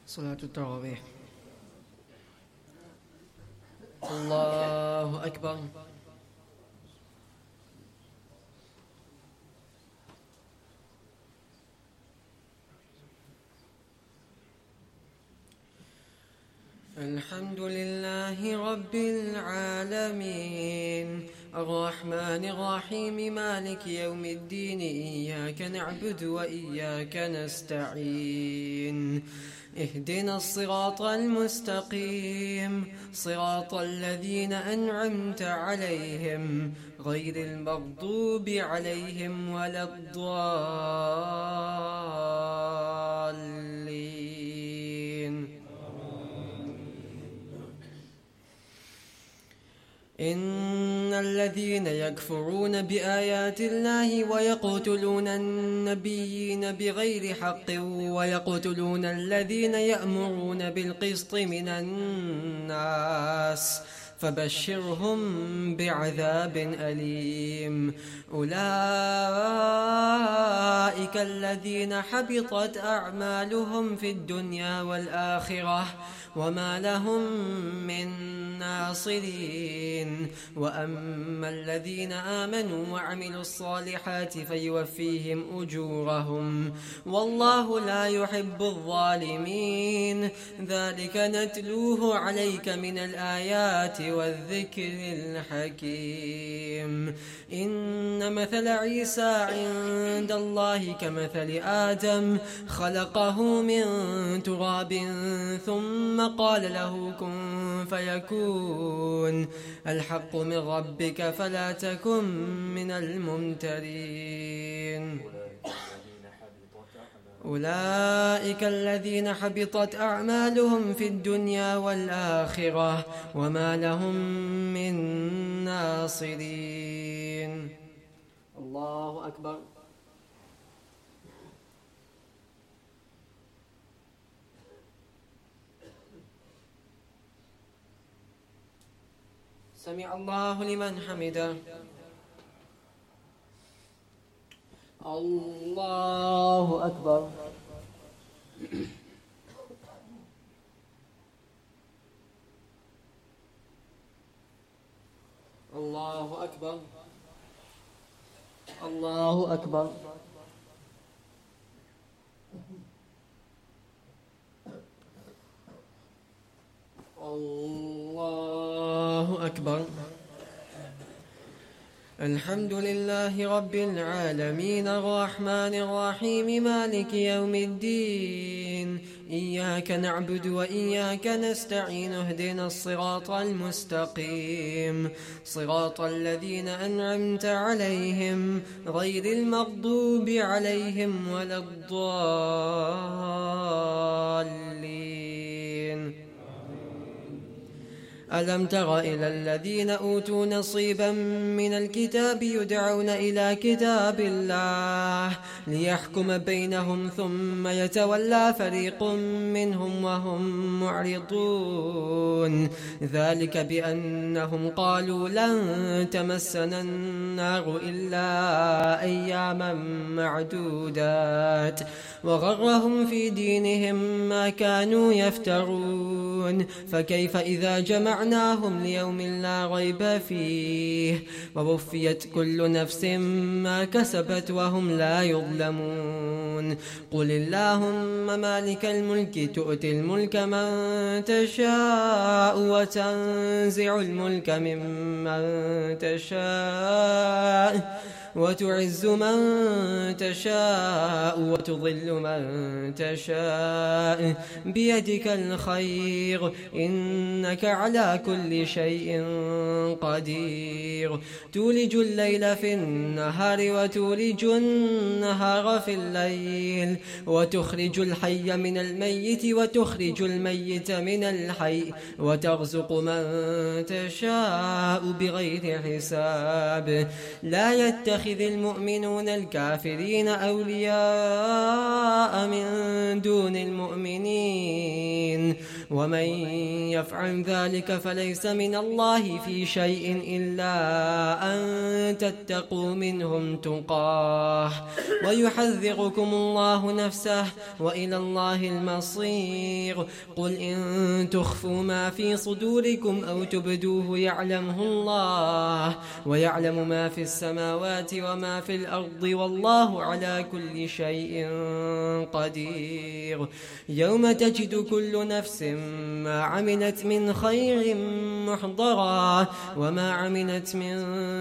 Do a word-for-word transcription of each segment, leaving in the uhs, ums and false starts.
صلاة التراويح. الله أكبر. الحمد لله رب العالمين الرحمن الرحيم مالك يوم الدين إياك نعبد وإياك نستعين اهدنا الصراط المستقيم صراط الذين أنعمت عليهم غير المغضوب عليهم ولا الضالين. إن الذين يكفرون بآيات الله ويقتلون النبيين بغير حق ويقتلون الذين يأمرون بالقسط من الناس فبشرهم بعذاب أليم. أولئك الذين حبطت أعمالهم في الدنيا والآخرة وما لهم من ناصرين. وأما الذين آمنوا وعملوا الصالحات فيوفيهم أجورهم والله لا يحب الظالمين. ذلك نتلوه عليك من الآيات والذكر الحكيم. إن مثل عيسى عند الله كمثل آدم خلقه من تراب ثم قال له كن فيكون. الحق من ربك فلا تكن من الممترين. أولئك الذين حبطت أعمالهم في الدنيا والآخرة وما لهم من ناصرين. الله أكبر. سمع الله لمن حمده. الله أكبر. الله أكبر. الله أكبر. الله أكبر. الحمد لله رب العالمين الرحمن الرحيم مالك يوم الدين إياك نعبد وإياك نستعين اهدنا الصراط المستقيم صراط الذين أنعمت عليهم غير المغضوب عليهم ولا الضالين. ألم تر إلى الذين أوتوا نصيبا من الكتاب يدعون إلى كتاب الله ليحكم بينهم ثم يتولى فريق منهم وهم معرضون. ذلك بأنهم قالوا لن تمسنا النار إلا أياما معدودات وغرهم في دينهم ما كانوا يفترون. فكيف إذا جمع جمعناهم ليوم لا ريب فيه ووفيت كل نفس ما كسبت وهم لا يظلمون. قل اللهم مالك الملك تؤتي الملك من تشاء وتنزع الملك ممن تشاء وتعز من تشاء وتضل من تشاء بيدك الخير إنك على كل شيء قدير. تولج الليل في النهار وتولج النهار في الليل وتخرج الحي من الميت وتخرج الميت من الحي وترزق من تشاء بغير حساب. لا يتخذ المؤمنون الكافرين أولياء من دون المؤمنين ومن يفعل ذلك فليس من الله في شيء إلا أن تتقوا منهم تقاه ويحذركم الله نفسه وإلى الله المصير. قل إن تخفوا ما في صدوركم أو تبدوه يعلمه الله ويعلم ما في السماوات وما في الأرض والله على كل شيء قدير. يوم تجد كل نفس ما عملت من خير محضرا وما عملت من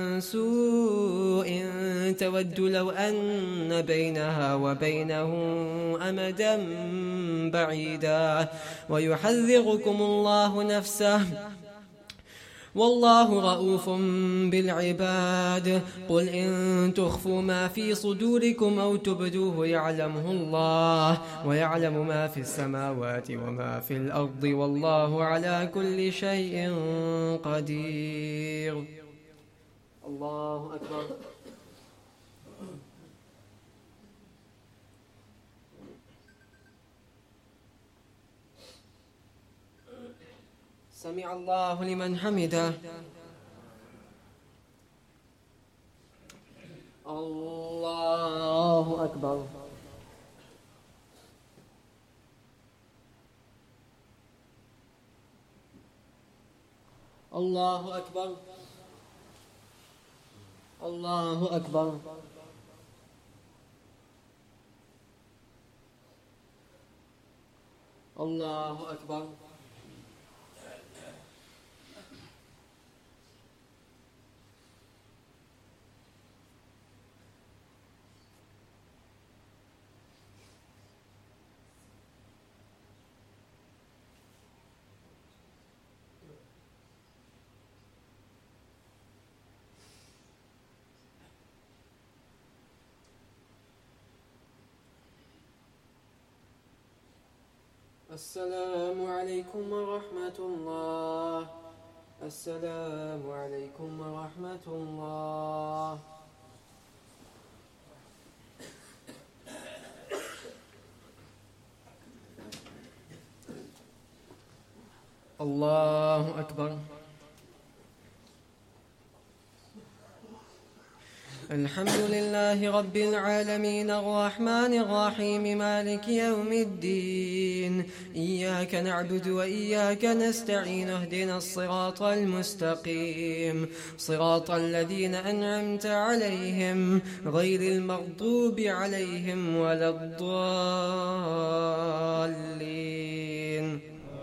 سوء تود لو أن بينها وبينه أمدا بعيدا ويحذركم الله نفسه والله رؤوف بالعباد. قل إن تخفوا ما في صدوركم أو تبدوه يعلمه الله ويعلم ما في السماوات وما في الأرض والله على كل شيء قدير. الله أكبر. سمع الله لمن حمده. الله أكبر. الله أكبر. الله أكبر. الله أكبر. السلام عليكم ورحمة الله. السلام عليكم ورحمة الله. الله أكبر. الحمد لله رب العالمين الرحمن الرحيم مالك يوم الدين. إياك نعبد وإياك نستعين اهدنا الصراط المستقيم صراط الذين أنعمت عليهم غير المغضوب عليهم ولا الضالين.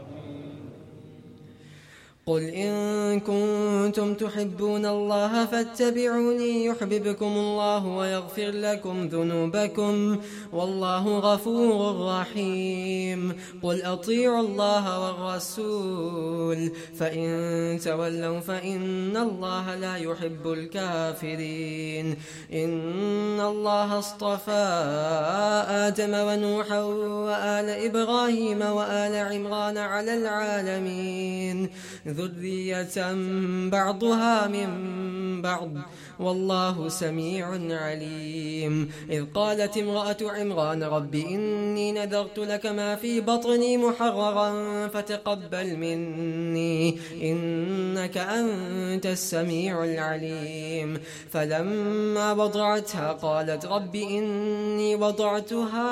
قل إن كنتم تحبون الله فاتبعوني يحببكم الله ويغفر لكم ذنوبكم والله غفور رحيم. قل أطيعوا الله والرسول فإن تولوا فإن الله لا يحب الكافرين. إن الله اصطفى آدم ونوحا وآل إبراهيم وآل عمران على العالمين ذرية بعضها من بعض والله سميع عليم. إذ قالت امرأة عمران رب إني نذرت لك ما في بطني محررا فتقبل مني إنك أنت السميع العليم. فلما وضعتها قالت رب إني وضعتها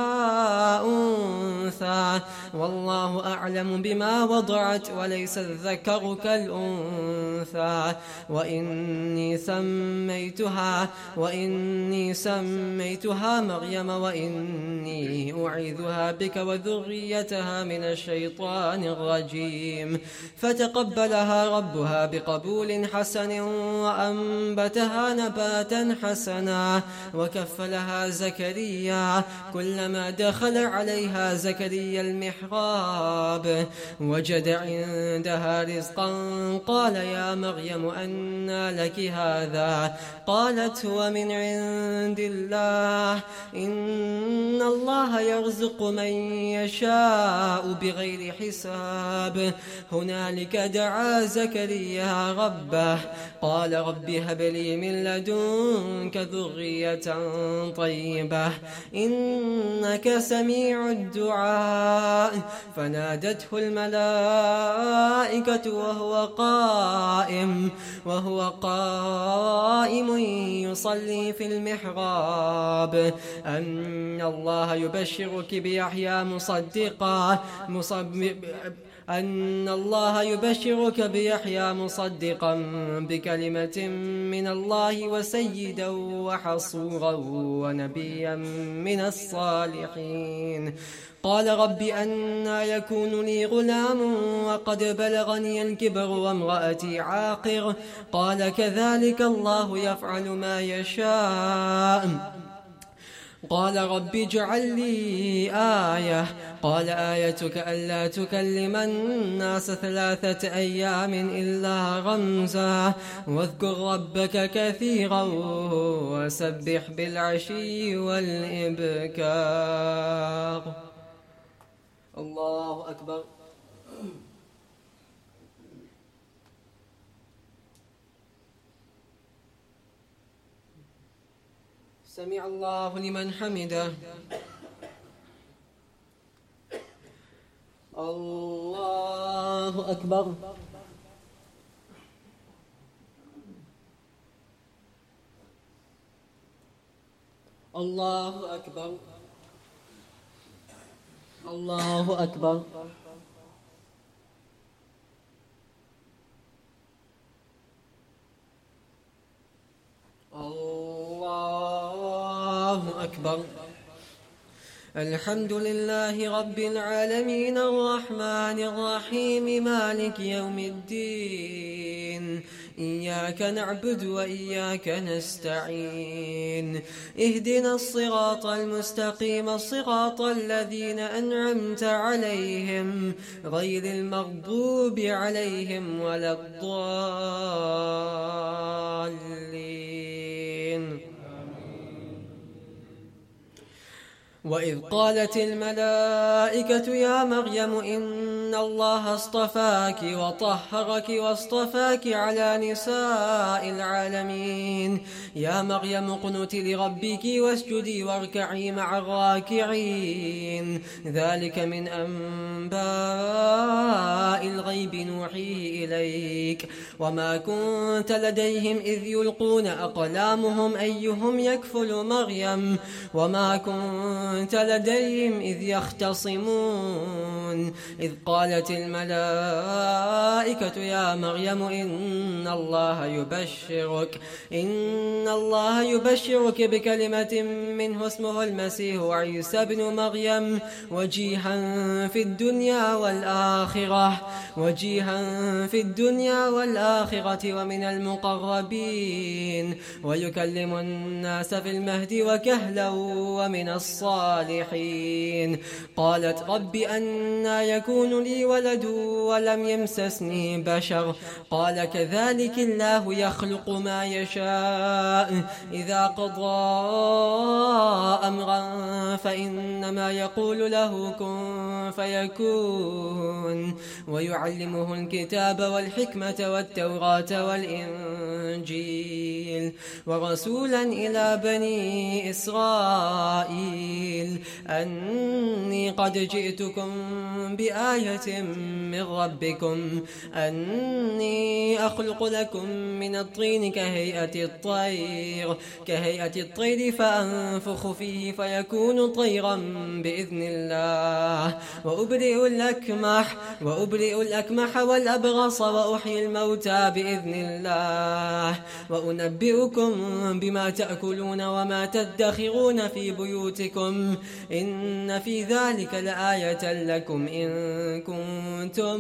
أنثى والله أعلم بما وضعت وليس الذكر كالأنثى وإني سميتها وإني سميتها مريم وإني أعيذها بك وذريتها من الشيطان الرجيم. فتقبلها ربها بقبول حسن وأنبتها نباتا حسنا وكفلها زكريا. كلما دخل عليها زكريا المحراب وجد عندها رزقا قال يا مريم أنى لك هذا؟ قالت هو من عند الله إن الله يرزق من يشاء بغير حساب. هنالك دعا زكريا ربه قال رب هب لي من لدنك ذرية طيبة إنك سميع الدعاء. فنادته الملائكة وهو قائم وهو قائم قائم يصلي في المحراب أن الله يبشرك بيحيى مصدقا مصب أن الله يبشرك بيحيى مصدقا بكلمة من الله وسيدا وحصورا ونبيا من الصالحين. قال رب أنى يكون لي غلام وقد بلغني الكبر وامرأتي عاقر قال كذلك الله يفعل ما يشاء. قال رب اجعل لي آية قال آيتك ألا تكلم الناس ثلاثة أيام إلا رمزا واذكر ربك كثيرا وسبح بالعشي والإبكار. الله أكبر. سمع الله لمن حمده. الله أكبر. الله أكبر. الله أكبر. الله أكبر. الحمد لله رب العالمين الرحمن الرحيم مالك يوم الدين إياك نعبد وإياك نستعين اهدنا الصراط المستقيم الصراط الذين أنعمت عليهم غير المغضوب عليهم ولا الضالين. وإذ قالت الملائكة يا مريم إن الله اصطفاك وطهرك واصطفاك على نساء العالمين يا مريم اقنتي لربك واسجدي واركعي مع الراكعين ذلك من أنباء الغيب نوحيه إليك وما كنت لديهم إذ يلقون أقلامهم أيهم يكفل مريم وما كنت كنت لديهم إذ يختصمون إذ قالت الملائكة يا مريم إن الله يبشرك إن الله يبشرك بكلمة منه اسمه المسيح عيسى بن مريم وجيها في الدنيا والآخرة وجيها في الدنيا والآخرة ومن المقربين ويكلم الناس في المهد وكهلا ومن الصالحين الصالحين. قالت رب أنى يكون لي ولد ولم يمسسني بشر قال كذلك الله يخلق ما يشاء إذا قضى أمرا فإنما يقول له كن فيكون ويعلمه الكتاب والحكمة والتوراة والإنجيل ورسولا إلى بني إسرائيل أني قد جئتكم بآية من ربكم أني أخلق لكم من الطين كهيئة الطير كهيئة الطير فأنفخ فيه فيكون طيرا بإذن الله وأبرئ الأكمح وأبرئ الأكمح والأبرص وأحيي الموتى بإذن الله وأنبئكم بما تأكلون وما تدخرون في بيوتكم إن في ذلك لآية لكم إن كنتم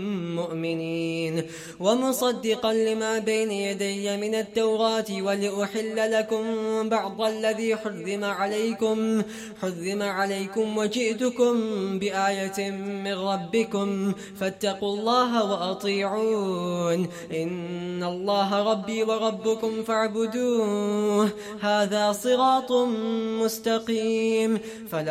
مؤمنين ومصدقا لما بين يدي من التوراة ولأحل لكم بعض الذي حرم عليكم حرم عليكم وجئتكم بآية من ربكم فاتقوا الله وأطيعون إن الله ربي وربكم فاعبدوه هذا صراط مستقيم.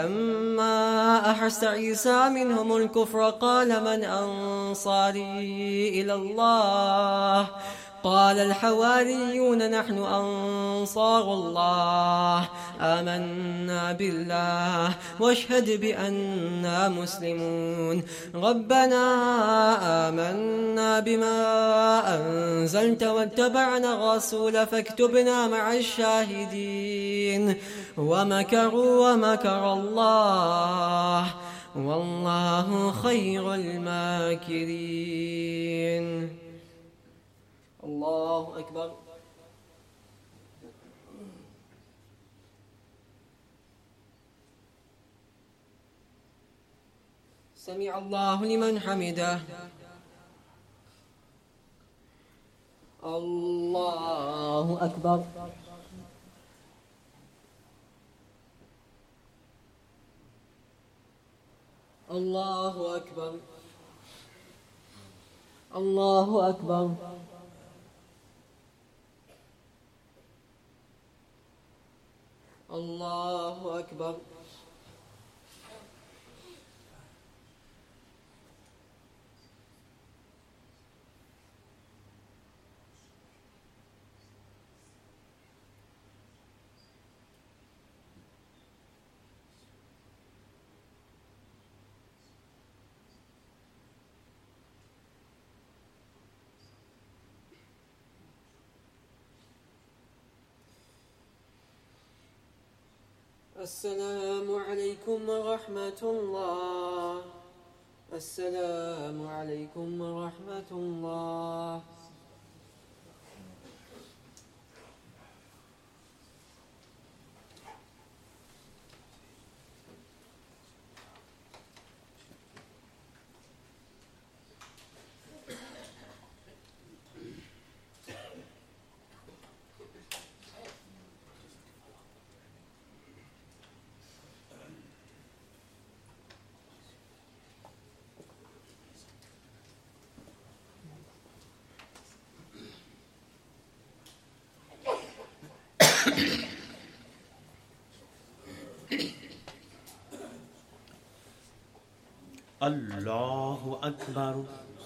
فلما أحس عيسى منهم الكفر قال من أنصاري إلى الله قال الحواريون نحن أنصار الله آمنا بالله واشهد بأننا مسلمون ربنا آمنا بما أنزلت واتبعنا الرسول فاكتبنا مع الشاهدين ومكروا ومكر الله والله خير الماكرين. الله أكبر. سمع الله لمن حمده. الله أكبر. الله أكبر. الله أكبر. الله أكبر. السلام عليكم ورحمة الله. السلام عليكم ورحمة الله. الله أكبر.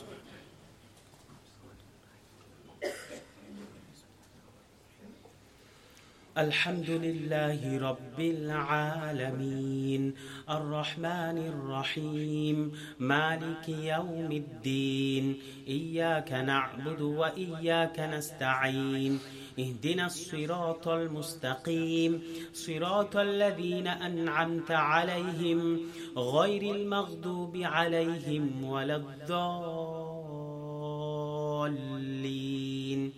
الحمد لله رب العالمين الرحمن الرحيم مالك يوم الدين إياك نعبد وإياك نستعين اهدنا الصراط المستقيم صراط الذين أنعمت عليهم غير المغضوب عليهم ولا الضالين.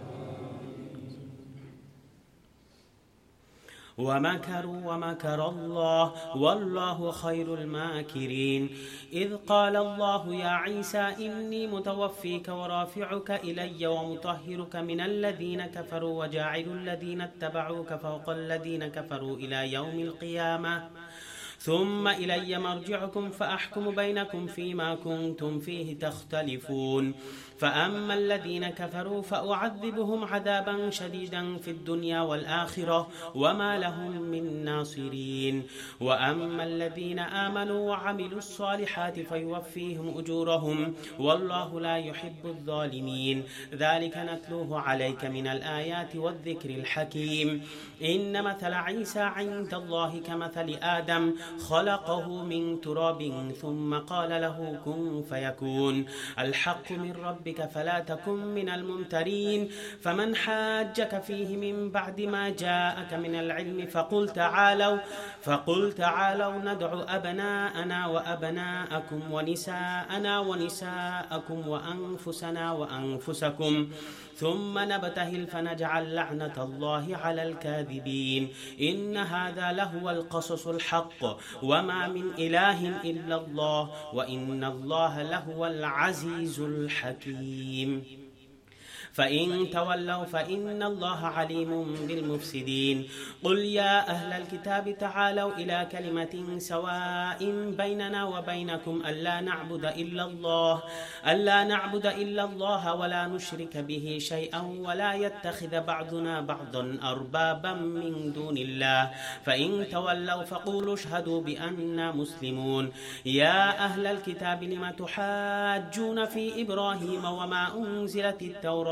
ومكروا ومكر الله والله خير الماكرين. إذ قال الله يا عيسى إني متوفيك ورافعك إلي ومطهرك من الذين كفروا وجاعل الذين اتبعوك فوق الذين كفروا إلى يوم القيامة ثم إلي مرجعكم فأحكم بينكم فيما كنتم فيه تختلفون. فأما الذين كفروا فأعذبهم عذابا شديدا في الدنيا والآخرة وما لهم من ناصرين. وأما الذين آمنوا وعملوا الصالحات فيوفيهم أجورهم والله لا يحب الظالمين. ذلك نتلوه عليك من الآيات والذكر الحكيم. إن مثل عيسى عند الله كمثل آدم خلقه من تراب ثم قال له كن فيكون. الحق من ربك فلا تكن من الممترين. فمن حاجك فيه من بعد ما جاءك من العلم فقل تعالوا فقل تعالوا ندع أبناءنا وأبناءكم ونساءنا ونساءكم وأنفسنا وأنفسكم ثم نبتهل فنجعل لعنة الله على الكاذبين. إن هذا لهو القصص الحق وما من إله إلا الله وإن الله لهو العزيز الحكيم. فإن تولوا فإن الله عليم بالمفسدين. قل يا أهل الكتاب تعالوا إلى كلمة سواء بيننا وبينكم ألا نعبد إلا الله ألا نعبد إلا الله ولا نشرك به شيئا ولا يتخذ بعضنا بعضا أربابا من دون الله. فإن تولوا فقولوا اشهدوا بأننا مسلمون. يا أهل الكتاب لم تحاجون في إبراهيم وما أنزلت التوراة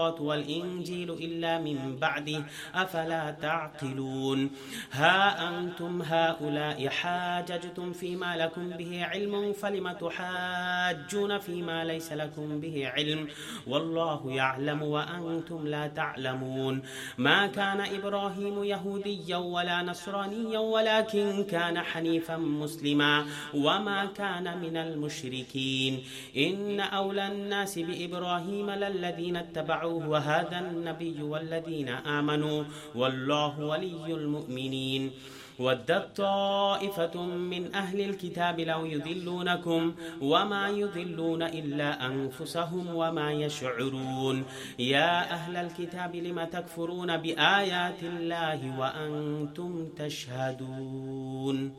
التوراة والإنجيل إلا من بعده أفلا تعقلون ها أنتم هؤلاء حاججتم فيما لكم به علم فلم تحاجون فيما ليس لكم به علم والله يعلم وأنتم لا تعلمون ما كان إبراهيم يهوديا ولا نصرانيا ولكن كان حنيفا مسلما وما كان من المشركين إن أولى الناس بإبراهيم للذين اتبعوه وهذا النبي والذين آمنوا والله ولي المؤمنين ودت طائفة من أهل الكتاب لو يذلونكم وما يذلون إلا أنفسهم وما يشعرون يا أهل الكتاب لم تكفرون بآيات الله وأنتم تشهدون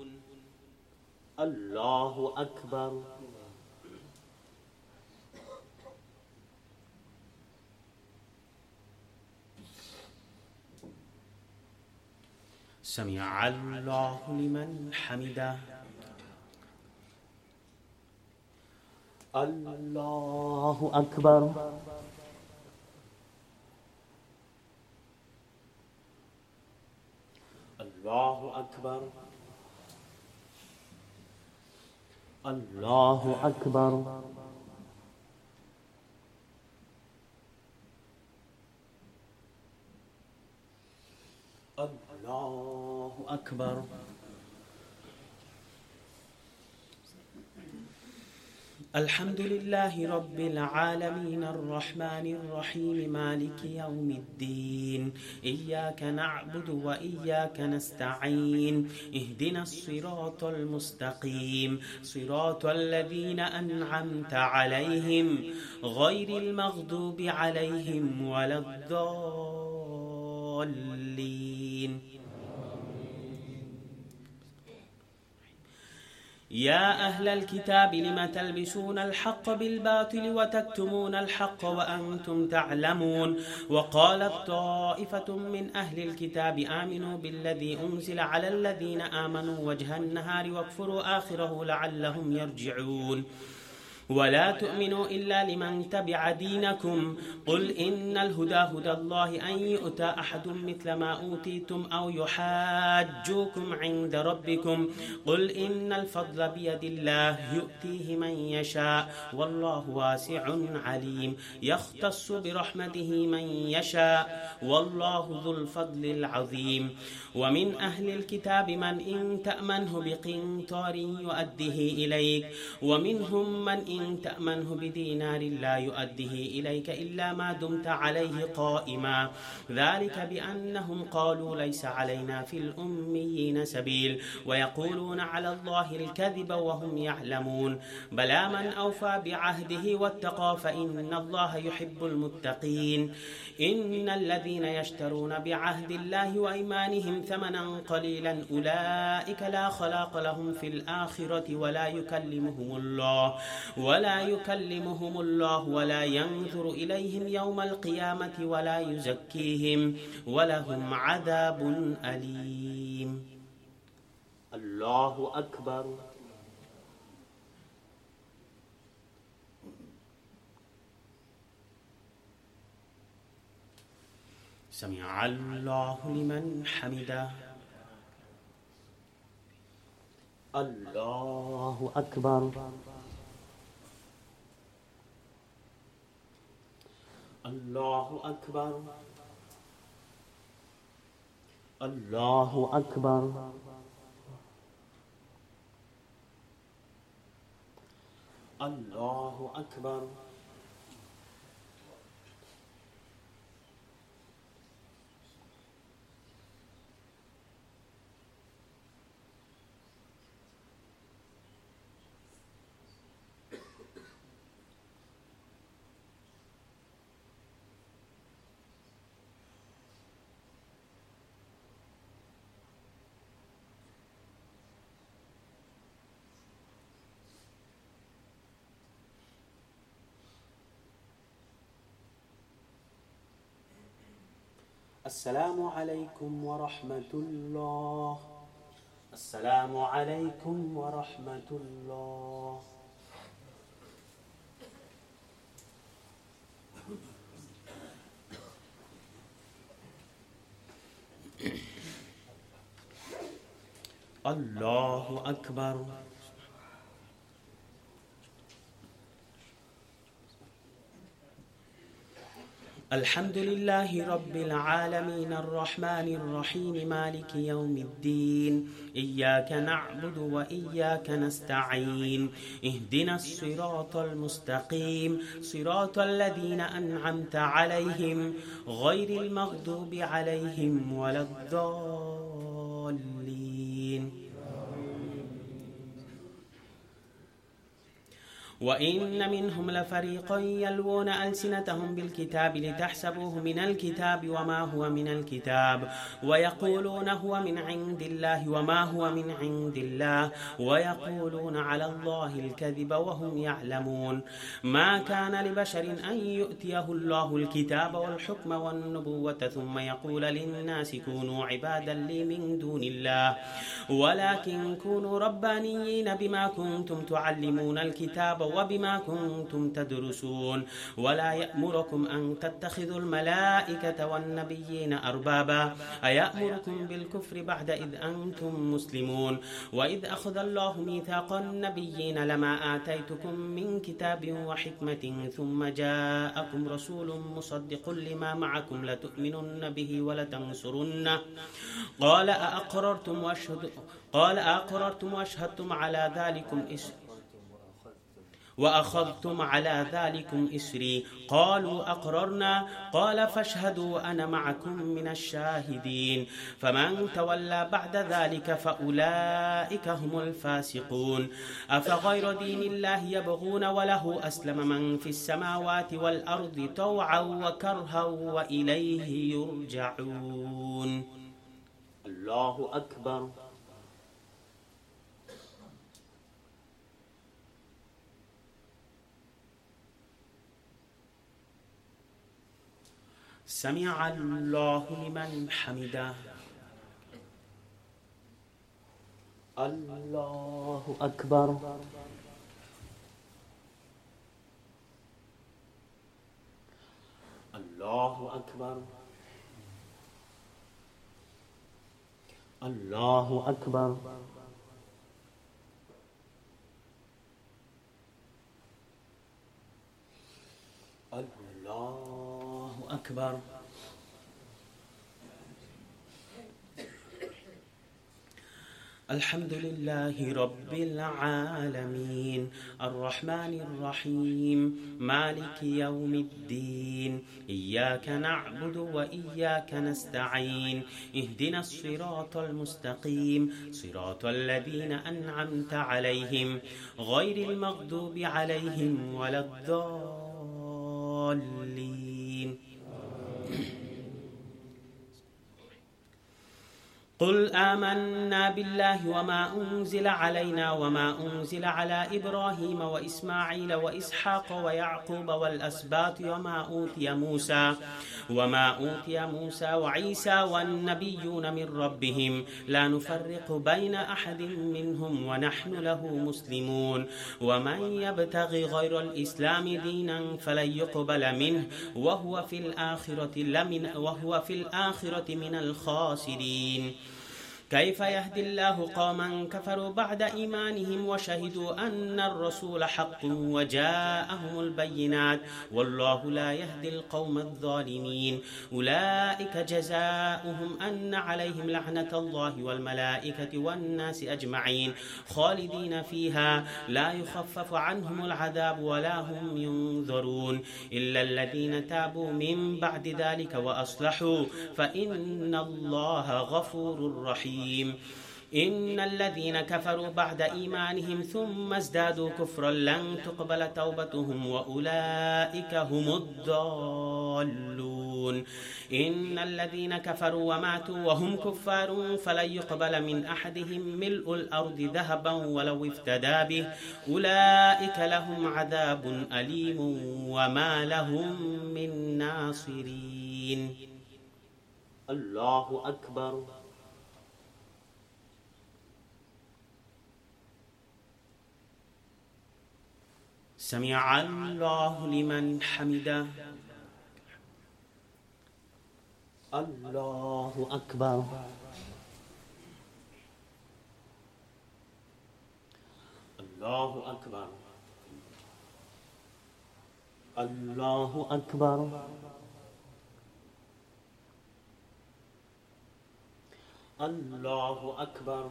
الله أكبر سمع الله لمن حمده الله أكبر الله أكبر الله أكبر الله أكبر الحمد لله رب العالمين الرحمن الرحيم مالك يوم الدين إياك نعبد وإياك نستعين اهدنا الصراط المستقيم صراط الذين أنعمت عليهم غير المغضوب عليهم ولا الضالين يا أهل الكتاب لم تلبسون الحق بالباطل وتكتمون الحق وأنتم تعلمون وقالت طائفة من أهل الكتاب آمنوا بالذي أنزل على الذين آمنوا وجه النهار واكفروا آخره لعلهم يرجعون ولا تؤمنوا إلا لمن تبع دينكم قل إن الهدى هدى الله أن يؤتى أحد مثل ما أوتيتم أو يحاجوكم عند ربكم قل إن الفضل بيد الله يؤتيه من يشاء والله واسع عليم يختص برحمته من يشاء والله ذو الفضل العظيم ومن أهل الكتاب من إن تأمنه بقنطار يؤديه إليك ومنهم من إن إن تأمنه بدينار لا يؤديه إليك إلا ما دمت عليه قائما ذلك بأنهم قالوا ليس علينا في الأميين سبيل ويقولون على الله الكذب وهم يعلمون بلى من أوفى بعهده واتقى فإن الله يحب المتقين إن الذين يشترون بعهد الله وأيمانهم ثمنا قليلا أولئك لا خلاق لهم في الآخرة ولا يكلمهم الله ولا يكلمهم الله ولا ينظر إليهم يوم القيامة ولا يزكيهم ولهم عذاب أليم الله أكبر سمع الله لمن حمده الله أكبر الله أكبر الله أكبر الله أكبر السلام عليكم ورحمة الله السلام عليكم ورحمة الله الله أكبر. الحمد لله رب العالمين الرحمن الرحيم مالك يوم الدين إياك نعبد وإياك نستعين اهدنا الصراط المستقيم صراط الذين أنعمت عليهم غير المغضوب عليهم ولا الضالين. وإن منهم لفريقا يلوون ألسنتهم بالكتاب لتحسبوه من الكتاب وما هو من الكتاب ويقولون هو من عند الله وما هو من عند الله ويقولون على الله الكذب وهم يعلمون. ما كان لبشر أن يؤتيه الله الكتاب والحكم والنبوة ثم يقول للناس كونوا عبادا لي من دون الله ولكن كونوا ربانيين بما كنتم تعلمون الكتاب وبما كنتم تدرسون ولا يأمركم أن تتخذوا الملائكة والنبيين أربابا أيأمركم بالكفر بعد إذ أنتم مسلمون. وإذ أخذ الله ميثاق النبيين لما آتيتكم من كتاب وحكمة ثم جاءكم رسول مصدق لما معكم لتؤمنن به ولتنصرنه قال أأقررتم وأشهد قال أأقررتم وأشهدتم على ذلكم إسر وأخذتم على ذلكم إسري قالوا أقررنا قال فاشهدوا أنا معكم من الشاهدين. فمن تولى بعد ذلك فأولئك هم الفاسقون. أفغير دين الله يبغون وله أسلم من في السماوات والأرض طوعا وكرها وإليه يرجعون. الله أكبر. سمع الله لمن حمده. الله أكبر. الله أكبر. الله أكبر. الله أكبر. الحمد لله رب العالمين الرحمن الرحيم مالك يوم الدين إياك نعبد وإياك نستعين اهدنا الصراط المستقيم صراط الذين أنعمت عليهم غير المغضوب عليهم ولا الضالين. قل آمنا بالله وما أنزل علينا وما أنزل على إبراهيم وإسماعيل وإسحاق ويعقوب والأسباط وما أوتي موسى وما أوتي موسى وعيسى والنبيون من ربهم لا نفرق بين أحد منهم ونحن له مسلمون. ومن يبتغي غير الإسلام دينا فلن يقبل منه وهو في الآخرة لمن وهو في الآخرة من الخاسرين. كيف يهدي الله قوما كفروا بعد إيمانهم وشهدوا أن الرسول حق وجاءهم البينات والله لا يهدي القوم الظالمين. أولئك جزاؤهم أن عليهم لعنة الله والملائكة والناس أجمعين خالدين فيها لا يخفف عنهم العذاب ولا هم ينظرون إلا الذين تابوا من بعد ذلك وأصلحوا فإن الله غفور رحيم. إن الذين كفروا بعد إيمانهم ثم ازدادوا كفرا لن تقبل توبتهم وأولئك هم الضالون. إن الذين كفروا وماتوا وهم كفار فلن يقبل من أحدهم ملء الأرض ذهبا ولو افتدى به أولئك لهم عذاب أليم وما لهم من ناصرين. الله أكبر. سمع الله لمن حمده. الله أكبر. الله أكبر. الله أكبر. الله أكبر.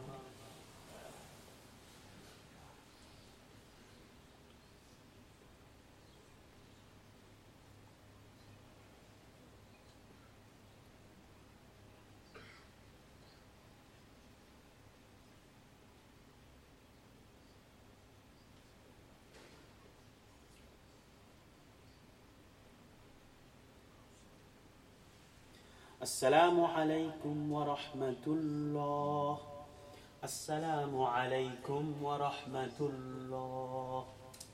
السلام عليكم ورحمة الله. السلام عليكم ورحمة الله.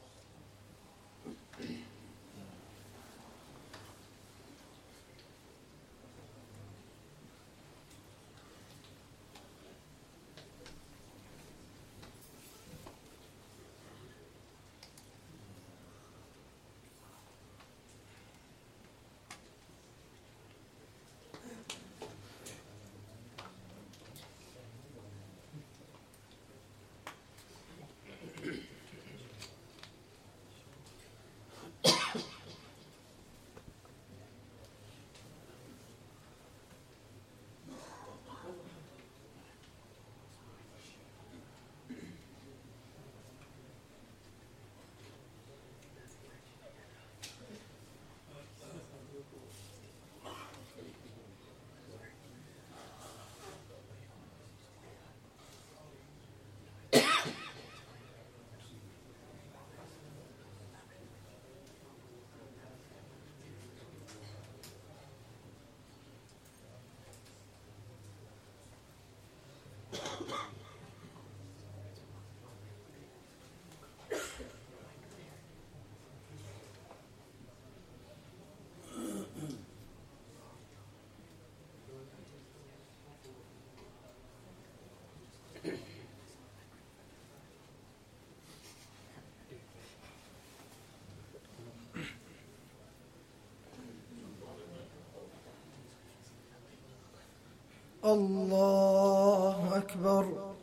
الله أكبر.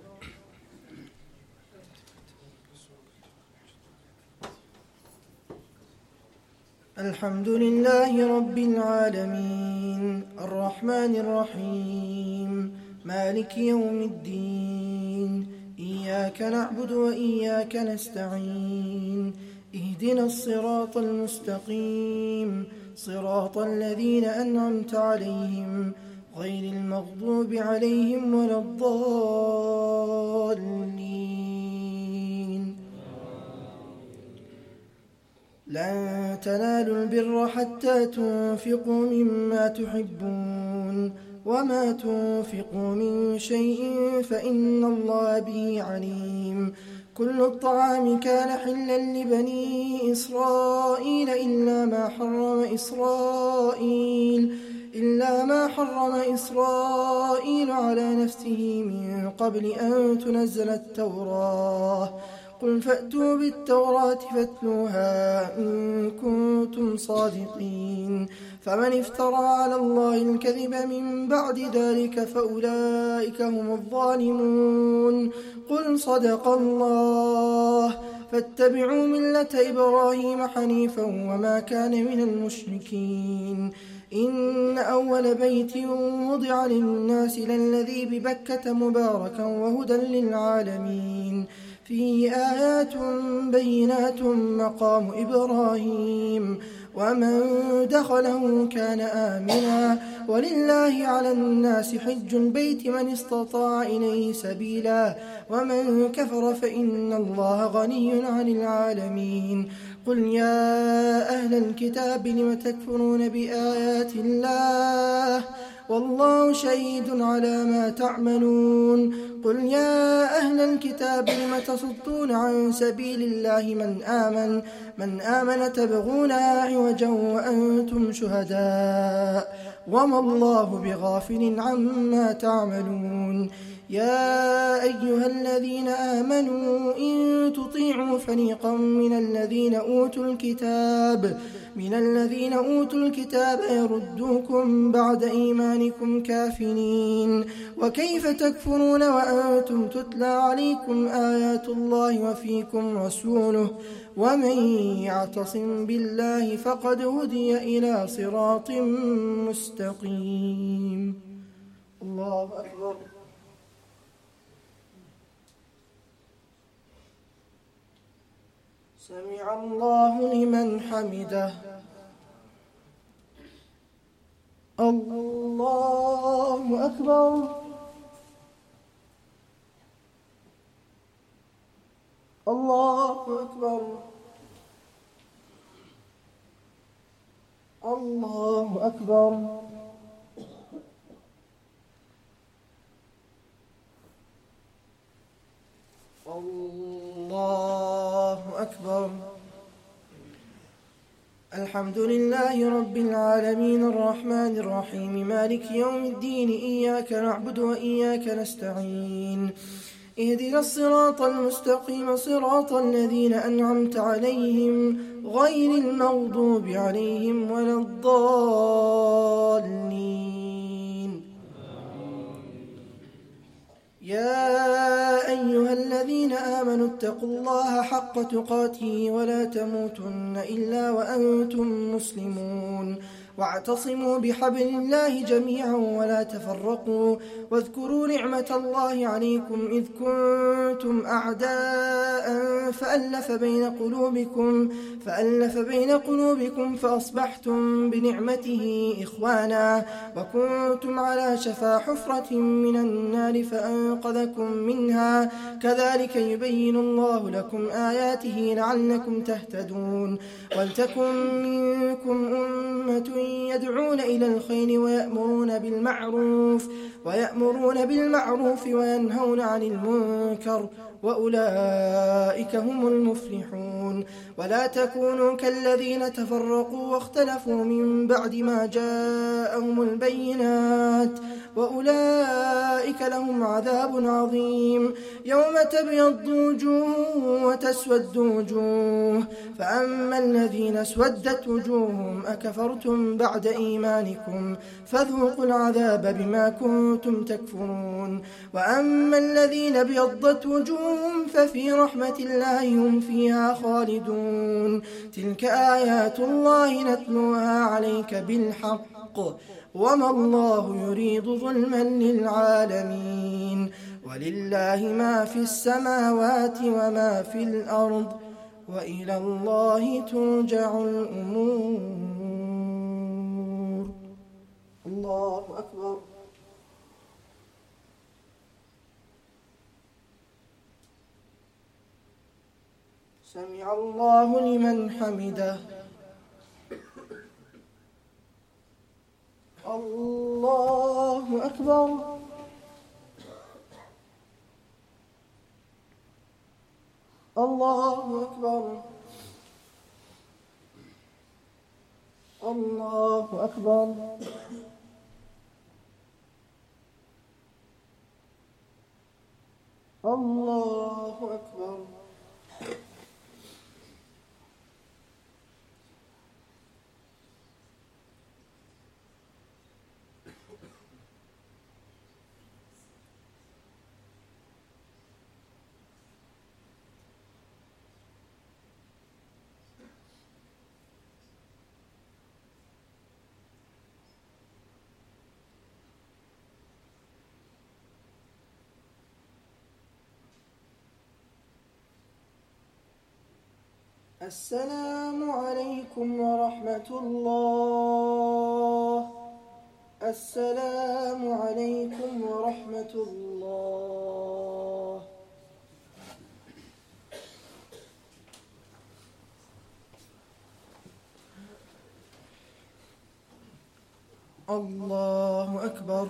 الحمد لله رب العالمين الرحمن الرحيم مالك يوم الدين إياك نعبد وإياك نستعين اهدنا الصراط المستقيم صراط الذين أنعمت عليهم غير المغضوب عليهم ولا الضالين. لن تنالوا البر حتى تنفقوا مما تحبون وما تنفقوا من شيء فإن الله به عليم. كل الطعام كان حلا لبني إسرائيل إلا ما حرم إسرائيل إلا ما حرم إسرائيل على نفسه من قبل أن تنزل التوراة. قل فأتوا بالتوراة فاتلوها إن كنتم صادقين. فمن افترى على الله الكذب من بعد ذلك فأولئك هم الظالمون. قل صدق الله. فاتبعوا ملة إبراهيم حنيفا وما كان من المشركين. إن أول بيت وضع للناس للذي ببكة مباركا وهدى للعالمين فيه آيات بينات مقام إبراهيم ومن دخله كان آمنا ولله على الناس حج البيت من استطاع إليه سبيلا ومن كفر فإن الله غني عن العالمين. قل يا أهل الكتاب لم تكفرون بآيات الله والله شهيد على ما تعملون. قل يا أهل الكتاب لم تصدون عن سبيل الله من آمن من آمن تبغونها عوجا وأنتم شهداء وما الله بغافل عما تعملون. يا أيها الذين آمنوا إن تطيعوا فريقا من الذين أوتوا الكتاب من الذين أوتوا الكتاب يردوكم بعد إيمانكم كافرين وكيف تكفرون وأنتم تتلى عليكم آيات الله وفيكم رسوله ومن يعتصم بالله فقد هدي إلى صراط مستقيم. الله أكبر. سمع الله لمن حمده. الله أكبر. الله أكبر. الله أكبر. الله أكبر. الحمد لله رب العالمين الرحمن الرحيم مالك يوم الدين إياك نعبد وإياك نستعين اهدنا الصراط المستقيم صراط الذين أنعمت عليهم غير المغضوب عليهم ولا الضالين. يا أيها الذين آمنوا اتقوا الله حق تقاته ولا تموتن إلا وأنتم مسلمون واعتصموا بحبل الله جميعا ولا تفرقوا واذكروا نعمة الله عليكم إذ كنتم أعداء فألف بين قلوبكم فألف بين قلوبكم فأصبحتم بنعمته إخوانا وكنتم على شفا حفرة من النار فأنقذكم منها كذلك يبين الله لكم آياته لعلكم تهتدون. ولتكن منكم أمة يدعون إلى الخير ويأمرون بالمعروف ويأمرون بالمعروف وينهون عن المنكر وأولئك هم المفلحون. ولا تكونوا كالذين تفرقوا واختلفوا من بعد ما جاءهم البينات وأولئك لهم عذاب عظيم. يوم تبيض وجوه وتسود وجوه فأما الذين اسودت وجوههم أكفرتم بعد إيمانكم فذوقوا العذاب بما كنتم تكفرون. وأما الذين ابيضت وجوههم ففي رحمة الله هم فيها خالدون. تلك آيات الله نتلوها عليك بالحق وما الله يريد ظلما للعالمين. ولله ما في السماوات وما في الأرض وإلى الله ترجع الأمور. الله أكبر. سمع الله لمن حمده. الله أكبر. الله أكبر. الله أكبر. الله أكبر. السلام عليكم ورحمة الله. السلام عليكم ورحمة الله. الله أكبر.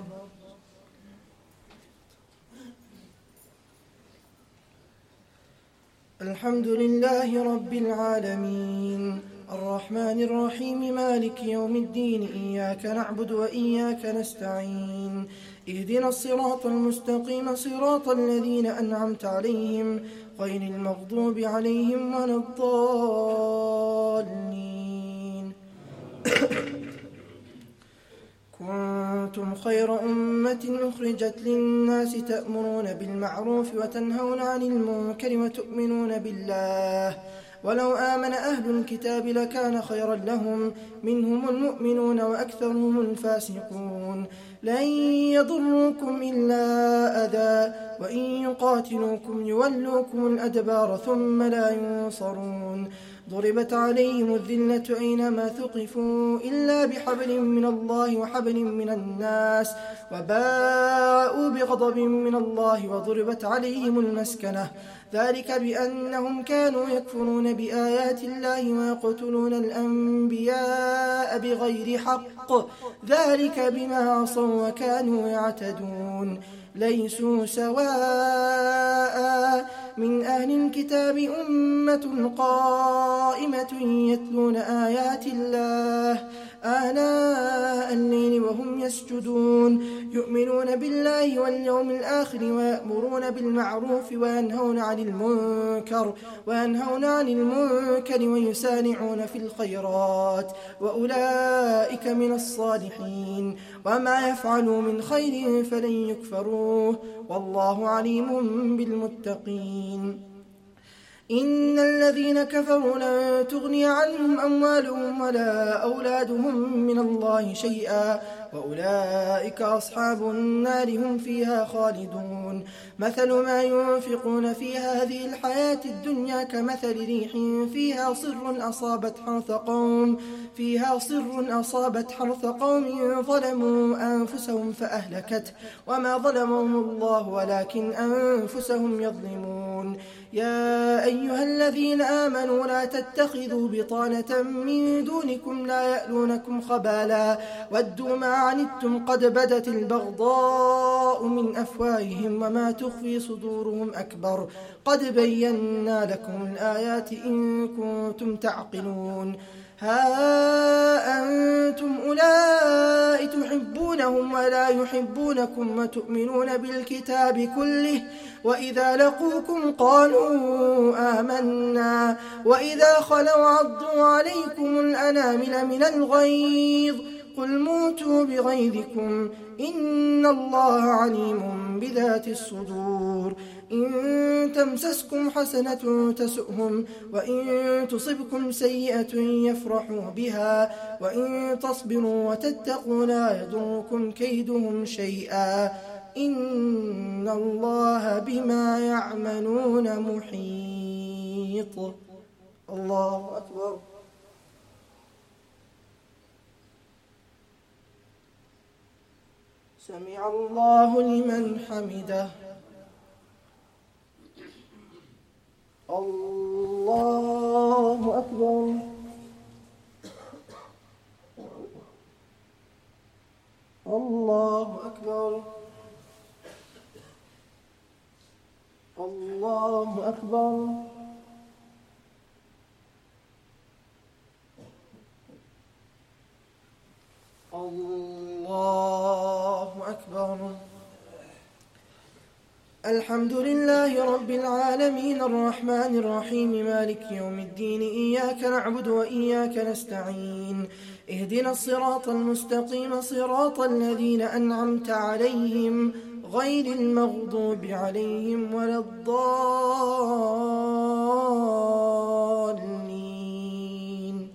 الحمد لله رب العالمين الرحمن الرحيم مالك يوم الدين إياك نعبد وإياك نستعين اهدنا الصراط المستقيم صراط الذين أنعمت عليهم غير المغضوب عليهم ولا الضالين. كنتم خير أمة أخرجت للناس تأمرون بالمعروف وتنهون عن المنكر وتؤمنون بالله ولو آمن أهل الكتاب لكان خيرا لهم منهم المؤمنون وأكثرهم الفاسقون. لن يضروكم إلا أذى وإن يقاتلوكم يولوكم الأدبار ثم لا ينصرون. ضربت عليهم الذلة أينما ثقفوا إلا بحبل من الله وحبل من الناس وباءوا بغضب من الله وضربت عليهم المسكنة ذلك بأنهم كانوا يكفرون بآيات الله ويقتلون الأنبياء بغير حق ذلك بما عصوا وكانوا يعتدون. ليسوا سواء من أهل الكتاب أمة قائمة يتلون آيات الله آناء الليل وهم يسجدون يؤمنون بالله واليوم الآخر ويأمرون بالمعروف وينهون عن المنكر وينهون عن المنكر ويسارعون في الخيرات وأولئك من الصالحين. وما يفعلوا من خير فلن يكفروه والله عليم بالمتقين. إن الذين كفروا لن تغني عنهم أموالهم ولا أولادهم من الله شيئا وأولئك أصحاب النار هم فيها خالدون. مثل ما ينفقون في هذه الحياة الدنيا كمثل ريح فيها صر أصابت حرث قوم فيها صر أصابت حرث قوم ظلموا أنفسهم فأهلكته وما ظلمهم الله ولكن أنفسهم يظلمون. يا أيها الذين آمنوا لا تتخذوا بطانة من دونكم لا يألونكم خبالا ودوا ما عنتم قد بدت البغضاء من أفواههم وما تخفي صدورهم أكبر قد بينا لكم الآيات إن كنتم تعقلون. ها أنتم أولئك تحبونهم ولا يحبونكم وتؤمنون بالكتاب كله وإذا لقوكم قالوا آمنا وإذا خلوا عضوا عليكم الأنامل من الغيظ قل موتوا بغيظكم إن الله عليم بذات الصدور. إن تمسسكم حسنة تسؤهم وإن تصبكم سيئة يفرحوا بها وإن تصبروا وتتقوا لا يضركم كيدهم شيئا إن الله بما يعملون محيط. الله أكبر. سمع الله لمن حمده. الله أكبر. الله أكبر. الله أكبر. الله أكبر. الحمد لله رب العالمين الرحمن الرحيم مالك يوم الدين إياك نعبد وإياك نستعين اهدنا الصراط المستقيم صراط الذين أنعمت عليهم غير المغضوب عليهم ولا الضالين.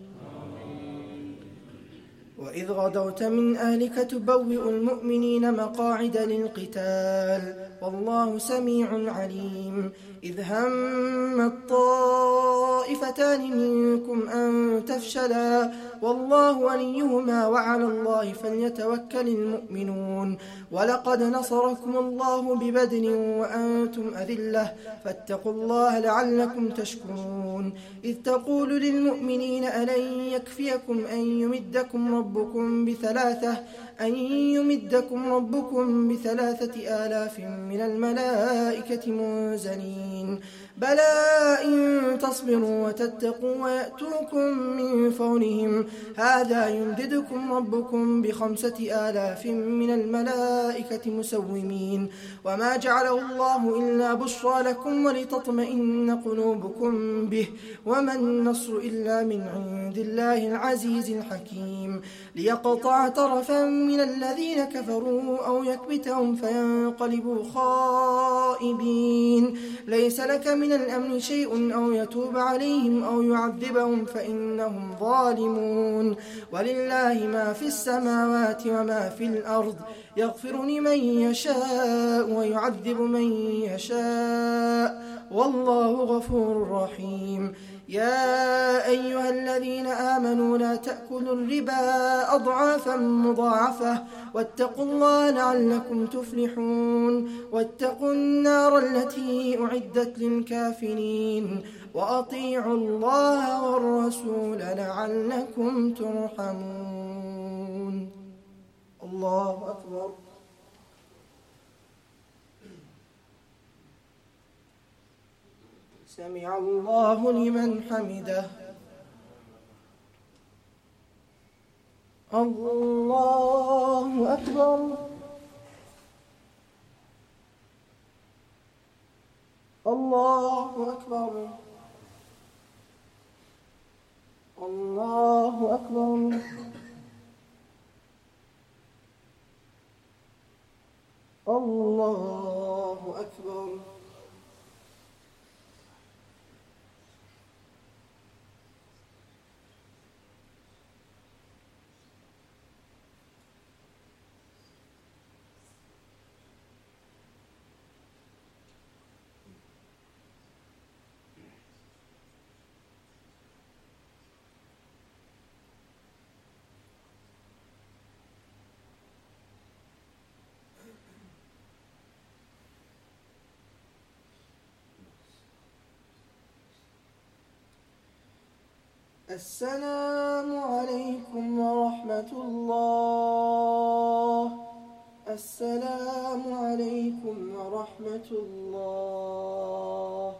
وإذ غدوت من أهلك تبوئ المؤمنين مقاعد للقتال والله سميع عليم. إذ هم الطائفتان منكم أن تفشلا والله وليهما وعلى الله فليتوكل المؤمنون. ولقد نصركم الله ببدر وأنتم أذلة فاتقوا الله لعلكم تشكرون. إذ تقول للمؤمنين ألن يكفيكم أن يمدكم ربكم بثلاثة أن يمدكم ربكم بثلاثة آلاف من الملائكة منزلين بلى إن تصبروا وتتقوا ويأتوكم من فورهم هذا يمددكم ربكم بخمسة آلاف من الملائكة مسومين وما جعله الله إلا بشرى لكم ولتطمئن قلوبكم به وما النصر إلا من عند الله العزيز الحكيم ليقطع طرفا من الذين كفروا أو يكبتهم فينقلبوا خائبين ليس لك من الأمن شيء أو يتوب عليهم أو يعذبهم فإنهم ظالمون ولله ما في السماوات وما في الأرض يغفر لمن يشاء ويعذب من يشاء والله غفور رحيم يا أيها الذين آمنوا لا تأكلوا الربا أضعافا مضاعفة واتقوا الله لعلكم تفلحون واتقوا النار التي أعدت للكافرين وأطيعوا الله والرسول لعلكم ترحمون. الله أكبر. سمع الله لمن حمده. الله أكبر. الله أكبر. الله أكبر. الله أكبر. السلام عليكم ورحمة الله. السلام عليكم ورحمة الله.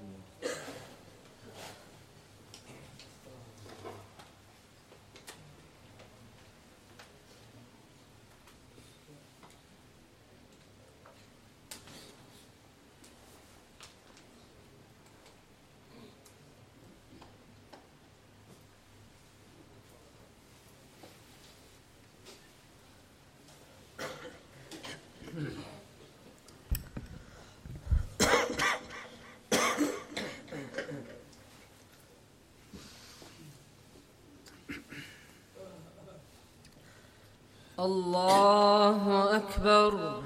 الله أكبر.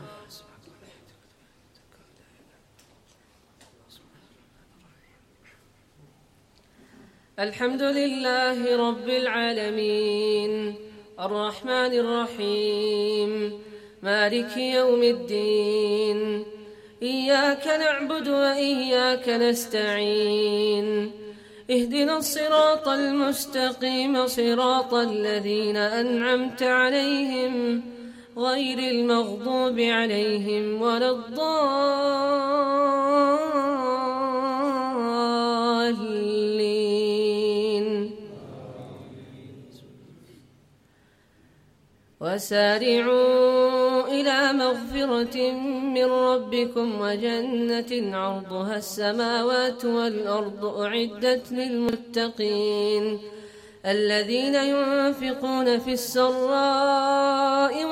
الحمد لله رب العالمين الرحمن الرحيم مالك يوم الدين إياك نعبد وإياك نستعين اهدنا الصراط المستقيم صراط الذين أنعمت عليهم غير المغضوب عليهم ولا الضالين وسارعوا إلى مغفرة من ربكم وجنة عرضها السماوات والأرض أعدت للمتقين الذين ينفقون في السراء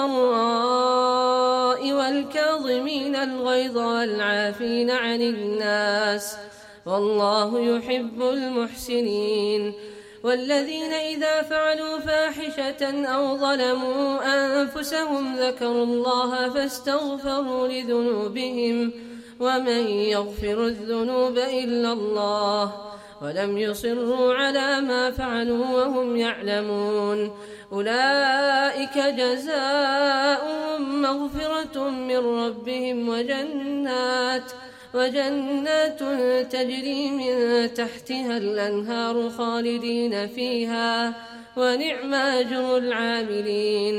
والضراء والكاظمين الغيظ والعافين عن الناس والله يحب المحسنين والذين إذا فعلوا فاحشة أو ظلموا أنفسهم ذكروا الله فاستغفروا لذنوبهم ومن يغفر الذنوب إلا الله ولم يصروا على ما فعلوا وهم يعلمون أولئك جزاؤهم مغفرة من ربهم وجنات وجنات تجري من تحتها الأنهار خالدين فيها ونعم أجر العاملين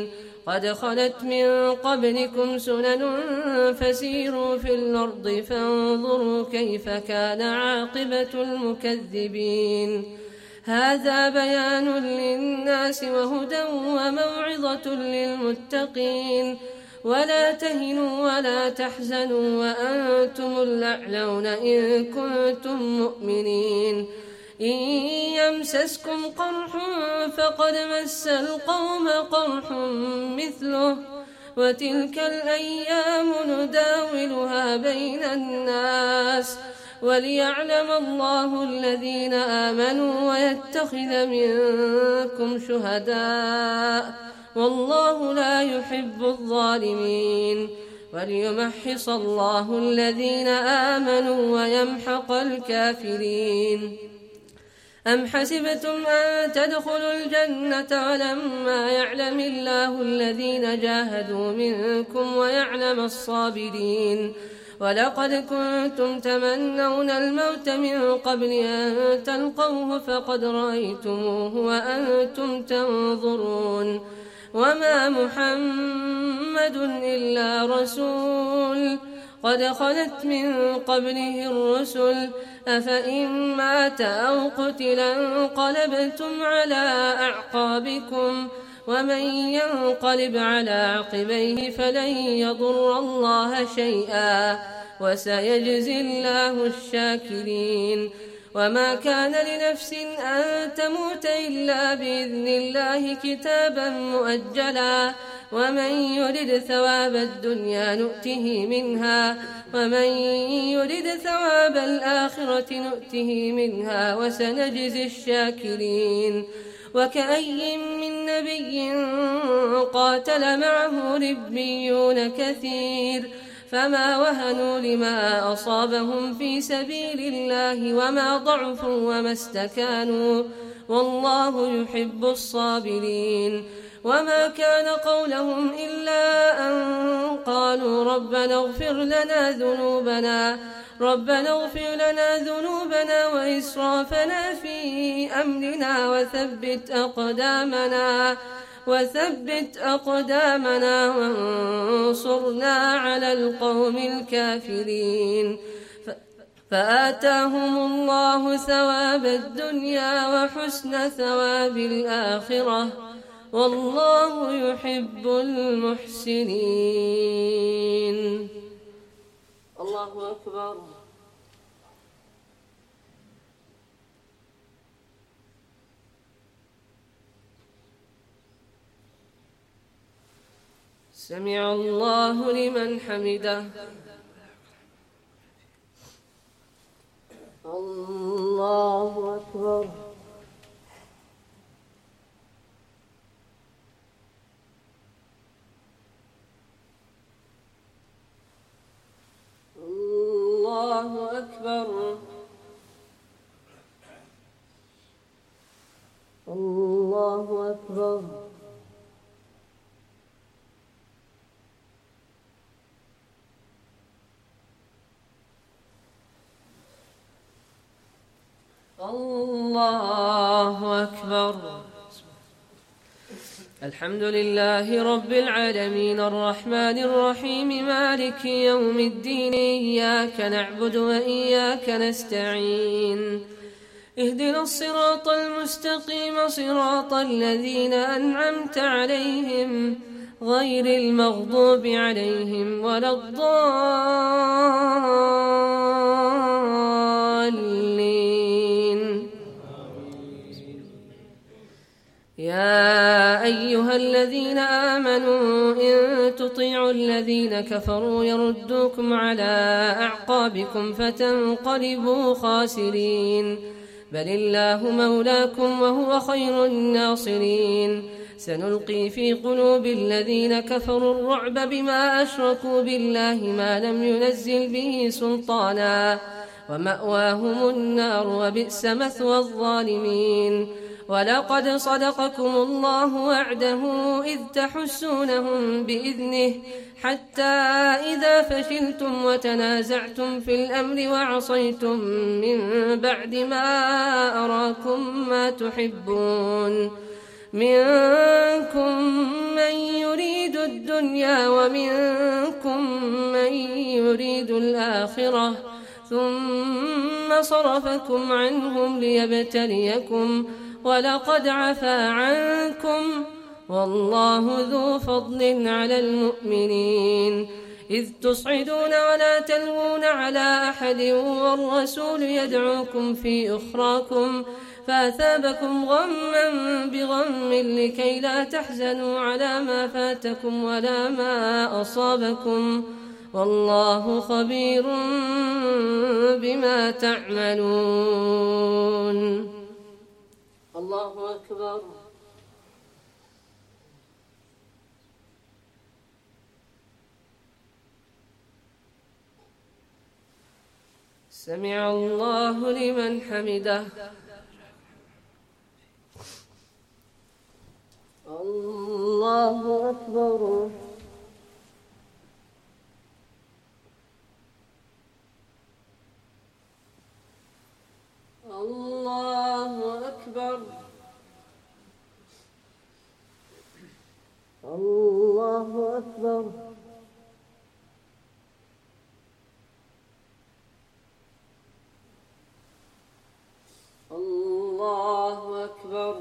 قد خلت من قبلكم سنن فسيروا في الأرض فانظروا كيف كان عاقبة المكذبين هذا بيان للناس وهدى وموعظة للمتقين ولا تهنوا ولا تحزنوا وأنتم الأعلون إن كنتم مؤمنين إن يمسسكم قرح فقد مس القوم قرح مثله وتلك الأيام نداولها بين الناس وليعلم الله الذين آمنوا ويتخذ منكم شهداء والله لا يحب الظالمين وليمحص الله الذين آمنوا ويمحق الكافرين أم حسبتم أن تدخلوا الجنة ولما يعلم الله الذين جاهدوا منكم ويعلم الصابرين ولقد كنتم تمنون الموت من قبل أن تلقوه فقد رأيتموه وأنتم تنظرون وما محمد إلا رسول قد خلت من قبله الرسل أفإن مات أو قتل انقلبتم على أعقابكم ومن ينقلب على عقبيه فلن يضر الله شيئا وسيجزي الله الشاكرين وما كان لنفس أن تموت إلا بإذن الله كتابا مؤجلا ومن يرد ثواب الدنيا نؤته منها ومن يرد ثواب الآخرة نؤته منها وسنجزي الشاكرين وكأي من نبي قاتل معه ربيون كثير فما وهنوا لما أصابهم في سبيل الله وما ضعفوا وما استكانوا والله يحب الصابرين وما كان قولهم إلا أن قالوا ربنا اغفر لنا ذنوبنا ربنا اغفر لنا ذنوبنا وإسرافنا في أمرنا وثبت أقدامنا وثبت أقدامنا وانصرنا على القوم الكافرين فآتاهم الله ثواب الدنيا وحسن ثواب الآخرة والله يحب المحسنين. الله أكبر. سمع الله لمن حمده. الله أكبر. الله أكبر. الله أكبر. الله أكبر. الحمد لله رب العالمين الرحمن الرحيم مالك يوم الدين إياك نعبد وإياك نستعين اهدنا الصراط المستقيم صراط الذين أنعمت عليهم غير المغضوب عليهم ولا الضالين. يا أيها الذين آمنوا إن تطيعوا الذين كفروا يردوكم على أعقابكم فتنقلبوا خاسرين بل الله مولاكم وهو خير الناصرين. سنلقي في قلوب الذين كفروا الرعب بما أشركوا بالله ما لم ينزل به سلطانا ومأواهم النار وبئس مثوى الظالمين. ولقد صدقكم الله وعده إذ تحسونهم بإذنه حتى إذا فشلتم وتنازعتم في الأمر وعصيتم من بعد ما أراكم ما تحبون منكم من يريد الدنيا ومنكم من يريد الآخرة ثم صرفكم عنهم ليبتليكم ولقد عفا عنكم والله ذو فضل على المؤمنين إذ تصعدون ولا تلوون على أحد والرسول يدعوكم في أخراكم فأثابكم غما بغم لكي لا تحزنوا على ما فاتكم ولا ما أصابكم والله خبير بما تعملون. الله أكبر. سمع الله لمن حمده. الله أكبر. الله أكبر. الله أكبر. الله أكبر.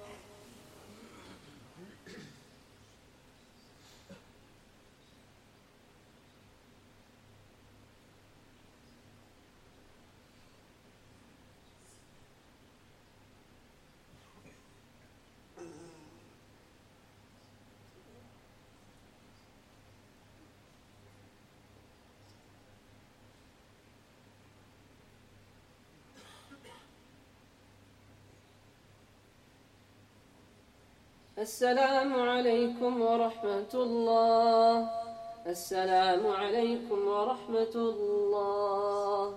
السلام عليكم ورحمة الله. السلام عليكم ورحمة الله.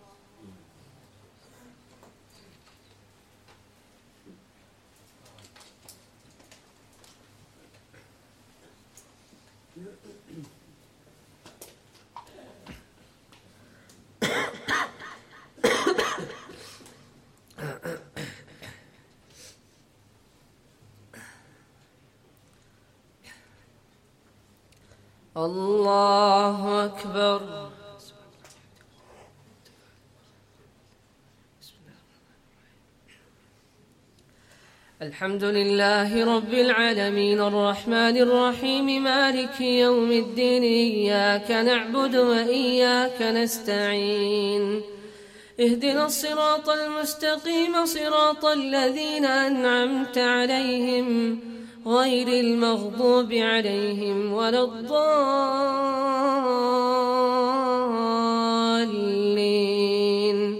الله أكبر. الحمد لله رب العالمين الرحمن الرحيم مالك يوم الدين إياك نعبد وإياك نستعين اهدنا الصراط المستقيم صراط الذين أنعمت عليهم غير المغضوب عليهم ولا الضالين.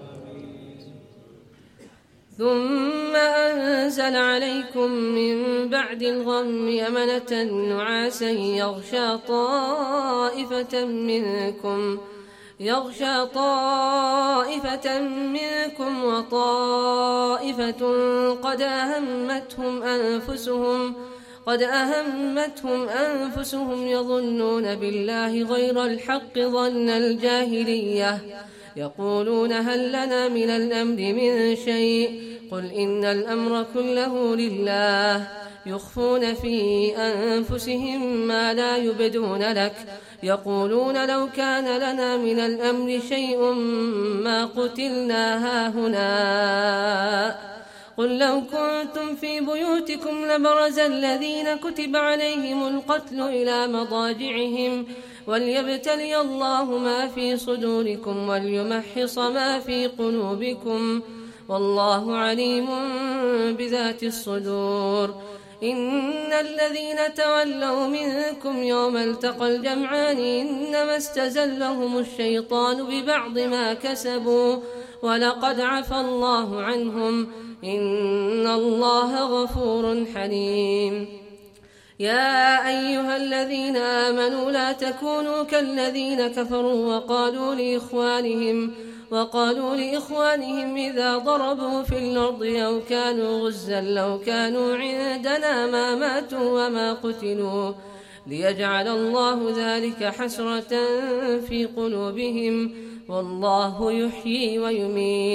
ثم أنزل عليكم من بعد الغم أمنة نعاسا يغشى طائفة منكم يغشى طائفة منكم وطائفة قد أهمتهم أنفسهم قد أهمتهم أنفسهم يظنون بالله غير الحق ظن الجاهلية يقولون هل لنا من الأمر من شيء قل إن الأمر كله لله يخفون في أنفسهم ما لا يبدون لك يقولون لو كان لنا من الأمر شيء ما قتلنا هاهنا قل لو كنتم في بيوتكم لبرز الذين كتب عليهم القتل إلى مضاجعهم وليبتلي الله ما في صدوركم وليمحص ما في قلوبكم والله عليم بذات الصدور. إن الذين تولوا منكم يوم التقى الجمعان إنما استزلهم الشيطان ببعض ما كسبوا ولقد عفى الله عنهم إن الله غفور حليم. يا أيها الذين آمنوا لا تكونوا كالذين كفروا وقالوا لإخوانهم وقالوا لإخوانهم إذا ضربوا في الأرض أو كانوا غزا لو كانوا عندنا ما ماتوا وما قتلوا ليجعل الله ذلك حسرة في قلوبهم والله يحيي ويميت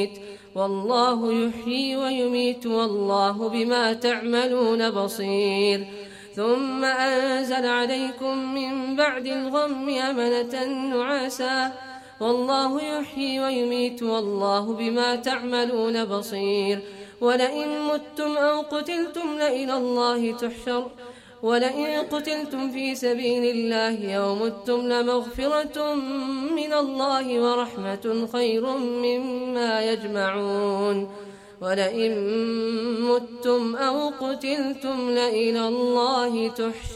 والله يحيي ويميت والله بما تعملون بصير ثم أنزل عليكم من بعد الغم أمنة نعاسا والله يحيي ويميت والله بما تعملون بصير ولئن متم أو قتلتم لإلى الله تحشر ولئن قتلتم في سبيل الله أو متم لمغفرة من الله ورحمة خير مما يجمعون ولئن متم أو قتلتم لإلى الله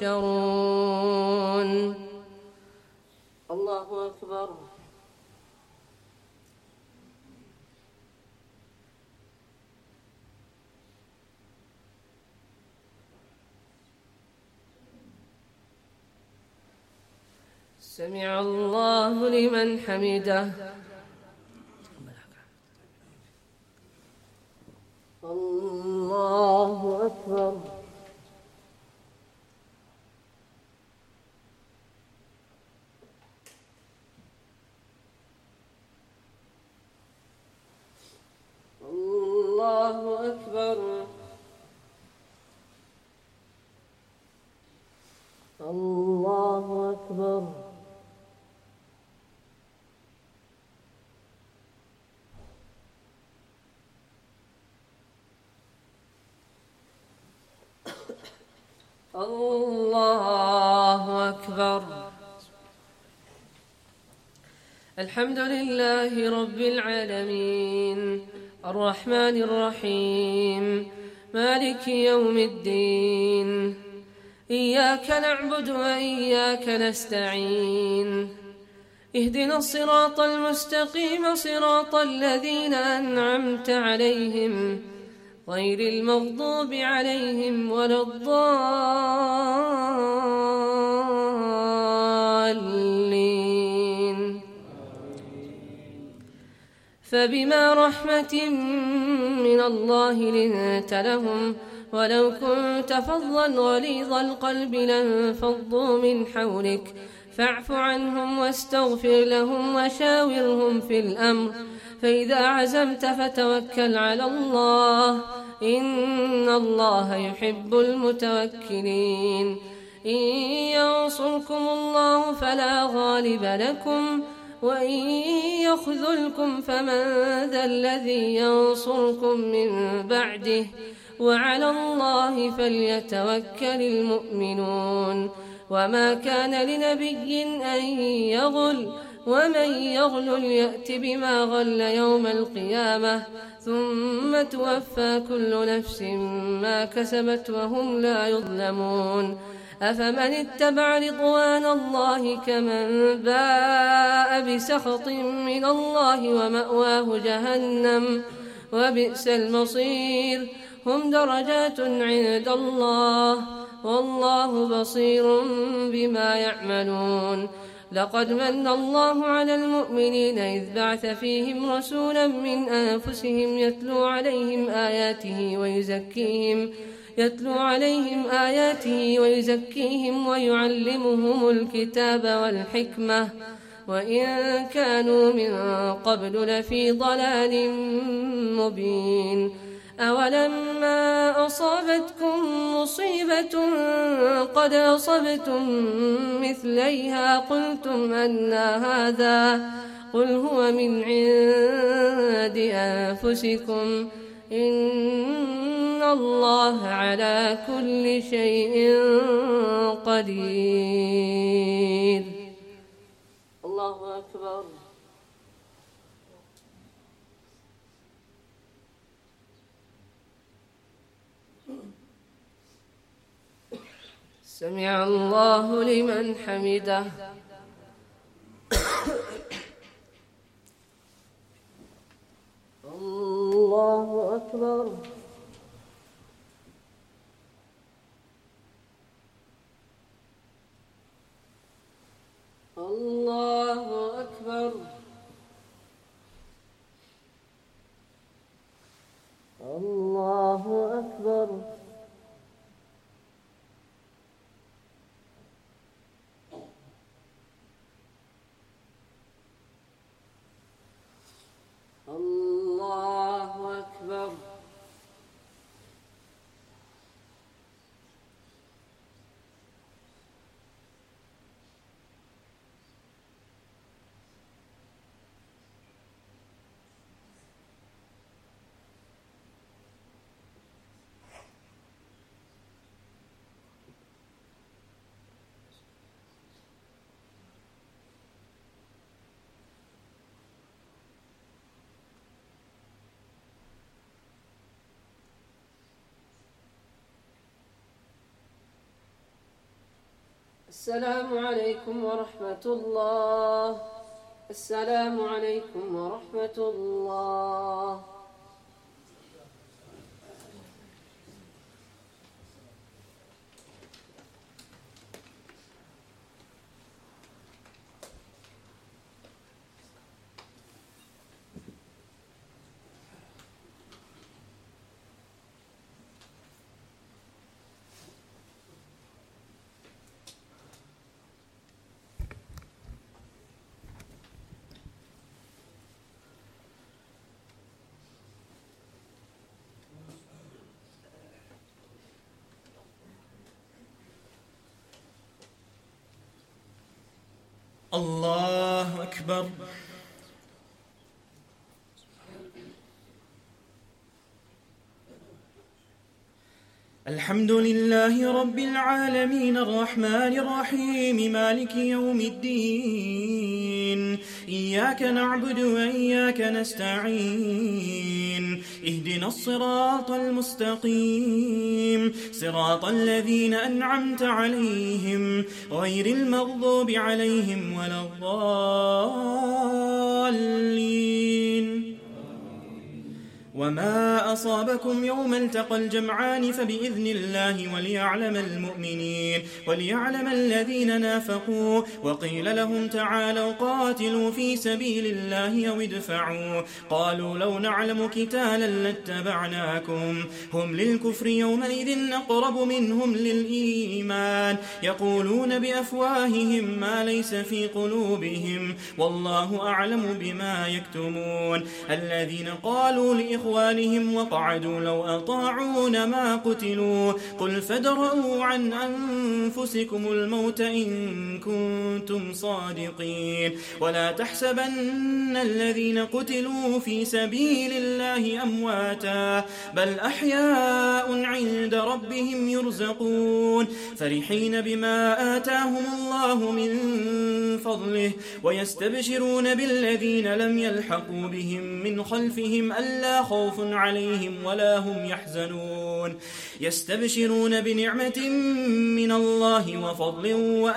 تحشرون. الله أكبر. سمع الله لمن حمده. الله أكبر. الله أكبر. الله أكبر. الله أكبر. الحمد لله رب العالمين الرحمن الرحيم مالك يوم الدين إياك نعبد وإياك نستعين اهدنا الصراط المستقيم صراط الذين أنعمت عليهم غير المغضوب عليهم ولا الضالين فبما رحمة من الله لنت لهم ولو كنت فظا غليظ القلب لانفضوا من حولك فاعف عنهم واستغفر لهم وشاورهم في الأمر فإذا عزمت فتوكل على الله إن الله يحب المتوكلين إن ينصركم الله فلا غالب لكم وإن يخذلكم فمن ذا الذي ينصركم من بعده وعلى الله فليتوكل المؤمنون وما كان لنبي أن يغل ومن يغلل يأت بما غل يوم القيامة ثم توفى كل نفس ما كسبت وهم لا يظلمون أفمن اتبع رضوان الله كمن باء بسخط من الله ومأواه جهنم وبئس المصير هم درجات عند الله والله بصير بما يعملون لقد من الله على المؤمنين إذ بعث فيهم رسولا من أنفسهم يتلو عليهم آياته ويزكيهم يتلو عليهم آياته ويزكيهم ويعلمهم الكتاب والحكمة وإن كانوا من قبل لفي ضلال مبين أولما أصابتكم مصيبة قد أصبتم مثليها قلتم أنى هذا قل هو من عند أنفسكم إن الله على كل شيء قدير. الله أكبر. سمع الله لمن حمده. الله أكبر. الله أكبر. الله أكبر. الله السلام عليكم ورحمة الله. السلام عليكم ورحمة الله. الله أكبر. الحمد لله رب العالمين الرحمن الرحيم مالك يوم الدين، إياك نعبد وإياك نستعين، اهدنا الصراط المستقيم، صراط الذين أنعمت عليهم غير المغضوب عليهم ولا الضالين. وما أصابكم يوم التقى الجمعان فبإذن الله وليعلم المؤمنين وليعلم الذين نافقوا. وقيل لهم تعالوا قاتلوا في سبيل الله أو ادفعوا، قالوا لو نعلم قتالا لاتبعناكم. هم للكفر يومئذ أقرب منهم للإيمان، يقولون بأفواههم ما ليس في قلوبهم والله أعلم بما يكتمون. الذين قالوا لإخوانهم إخوانهم وقعدوا لو أطاعون ما قتلوا، قل فادرءوا عن أنفسكم الموت إن كنتم صادقين. ولا تحسبن الذين قتلوا في سبيل الله أمواتا، بل أحياء عند ربهم يرزقون، فرحين بما آتاهم الله من فضله، ويستبشرون بالذين لم يلحقوا بهم من خلفهم ألا خوف عليهم ولا هم يحزنون. يستبشرون بنعمة من الله وفضل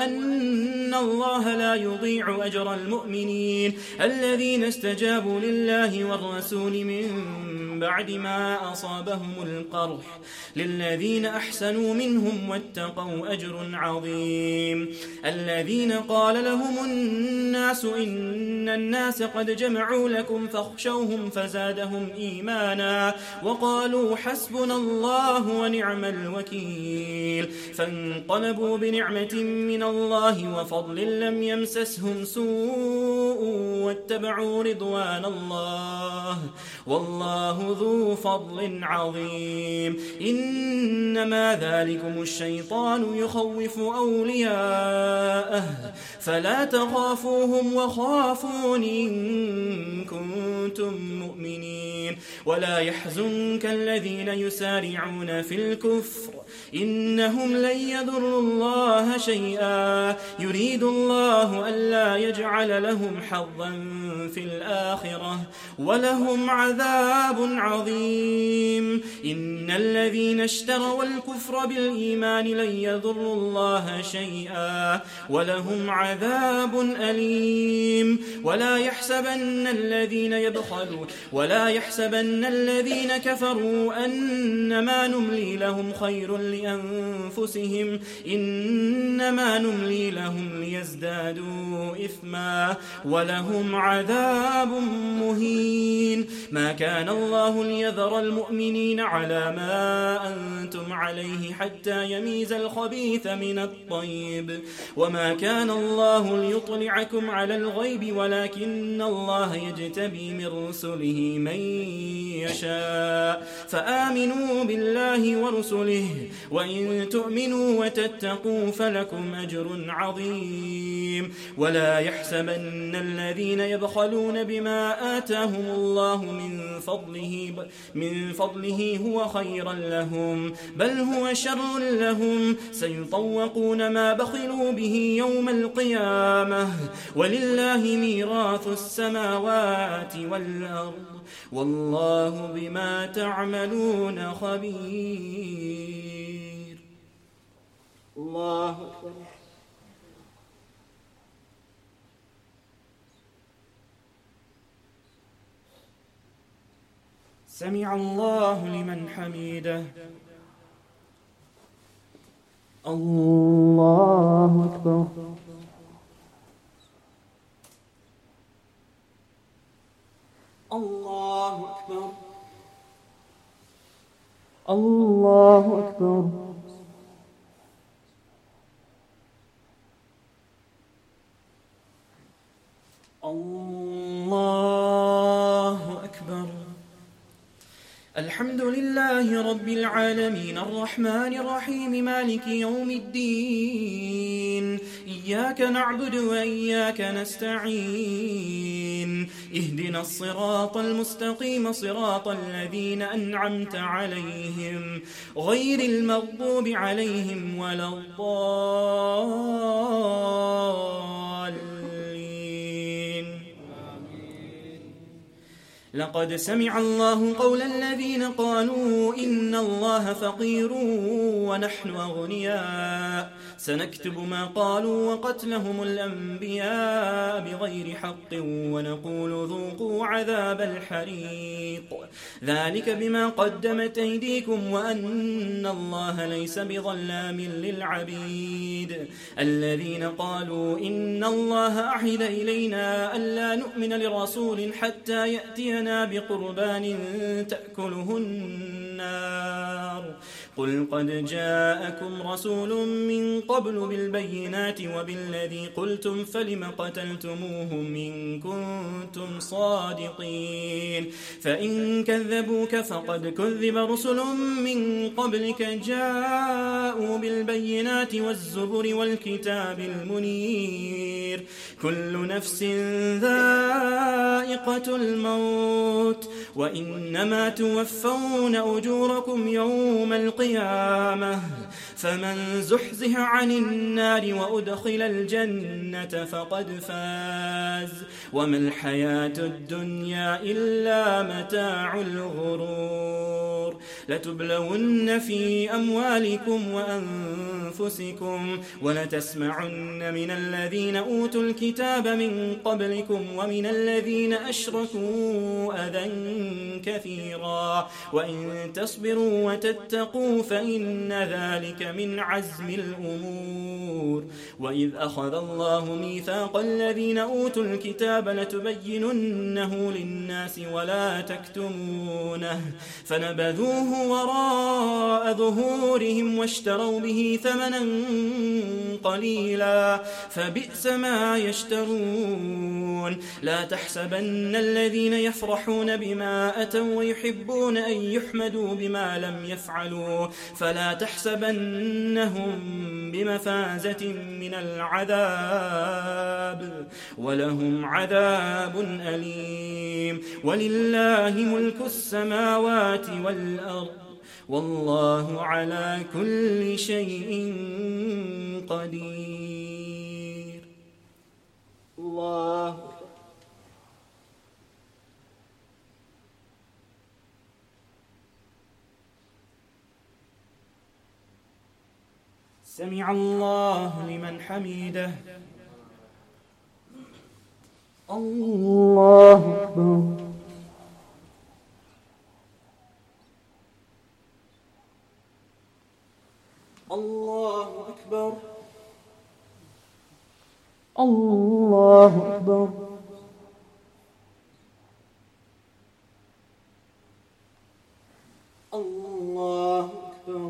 وأن الله لا يضيع أجر المؤمنين الذين استجابوا لله والرسول من بعد ما أصابهم القرح، للذين أحسنوا منهم واتقوا أجر عظيم. الذين قال لهم الناس إن الناس قد جمعوا لكم فاخشوهم فزادهم إيمانا وقالوا حسبنا الله ونعم الوكيل. فانقلبوا بنعمة من الله وفضل لم يمسسهم سوء واتبعوا رضوان الله والله ذو فضل عظيم. إنما ذلكم الشيطان يخوف أولياءه فلا تخافوهم وخافون إن كنتم مؤمنين. ولا يحزنك الذين يسارعون في الكفر إنهم لن يضروا الله شيئا، يريد الله ألا يجعل لهم حظا في الآخرة ولهم عذاب عظيم. إن الذين اشتروا الكفر بالإيمان لن يضروا الله شيئا ولهم عذاب أليم. ولا يحسبن الذين يبخلوا ولا يحسبن الذين كفروا أنما نملي لهم خير لأنفسهم، إنما نملي لهم ليزدادوا إثما ولهم عذاب مهين. ما كان الله ليذر المؤمنين على ما أنتم عليه حتى يميز الخبيث من الطيب، وما كان الله ليطلعكم على الغيب ولكن الله يجتبي من رسله من يشاء. فآمنوا بالله ورسله وإن تؤمنوا وتتقوا فلكم أجر عظيم. ولا يحسبن الذين يبخلون بما آتاهم الله من فضله من فضله هو خيرا لهم، بل هو شر لهم، سيطوقون ما بخلوا به يوم القيامة، ولله ميراث السماوات والأرض والله بما تعملون خبير. الله أكبر. سمع الله لمن حمده. الله أكبر. الله أكبر. الله أكبر. الله أكبر. الحمد لله رب العالمين الرحمن الرحيم مالك يوم الدين، إياك نعبد وإياك نستعين، اهدنا الصراط المستقيم صراط الذين أنعمت عليهم غير المغضوب عليهم ولا الضالين. لقد سمع الله قول الذين قالوا إن الله فقير ونحن أغنياء، سنكتب ما قالوا وقتلهم الأنبياء بغير حق ونقول ذوقوا عذاب الحريق، ذلك بما قدمت أيديكم وأن الله ليس بظلام للعبيد. الذين قالوا إن الله أعهد إلينا ألا نؤمن لرسول حتى يأتينا بقربان تأكله النار، قل قد جاءكم رسول من قبل بالبينات وبالذي قلتم فلم قتلتموهم إن كنتم صادقين، فإن كذبوك فقد كذب رسل من قبلك جاءوا بالبينات والزبر والكتاب المنير، كل نفس ذائقة الموت وإنما توفون أجوركم يوم القيامة، فمن زحزح عن النار وأدخل الجنة فقد فاز، وما الحياة الدنيا إلا متاع الغرور. لتبلون في أموالكم وأنفسكم ولتسمعن من الذين أوتوا الكتاب من قبلكم ومن الذين أشركوا أذى كثيرا، وإن تصبروا وتتقوا فإن ذلك من عزم الأمور. وإذ أخذ الله ميثاق الذين أوتوا الكتاب لتبيننه للناس ولا تكتمونه، فنبذوه وراء ظهورهم واشتروا به ثمنا قليلا فبئس ما يشترون. لا تحسبن الذين يفرحون بما أتوا ويحبون أن يحمدوا بما لم يفعلوا، فلا تحسبنهم بمفازة من العذاب، ولهم عذاب أليم. ولله ملك السماوات والأرض والله على كل شيء قدير. الله سمع الله لمن حمده. الله أكبر. الله أكبر. الله أكبر. الله أكبر.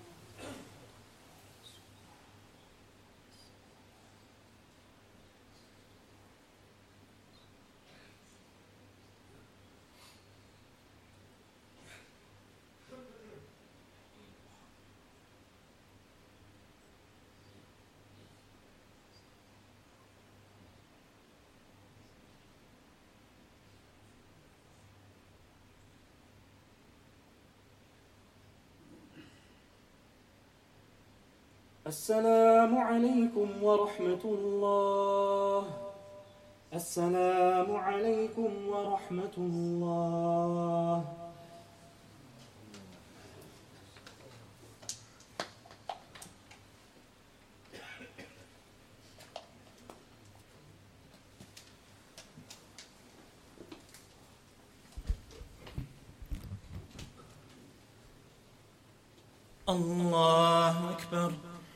السلام عليكم ورحمة الله. السلام عليكم ورحمة الله. الله أكبر.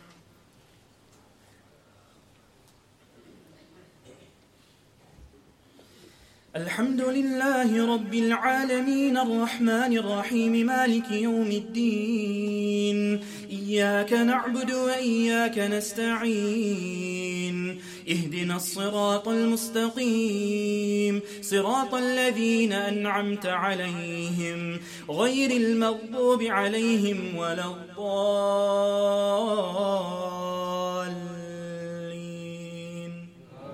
الحمد لله رب العالمين الرحمن الرحيم مالك يوم الدين إياك نعبد وإياك نستعين اهدنا الصراط المستقيم صراط الذين أنعمت عليهم غير المغضوب عليهم ولا الضالين.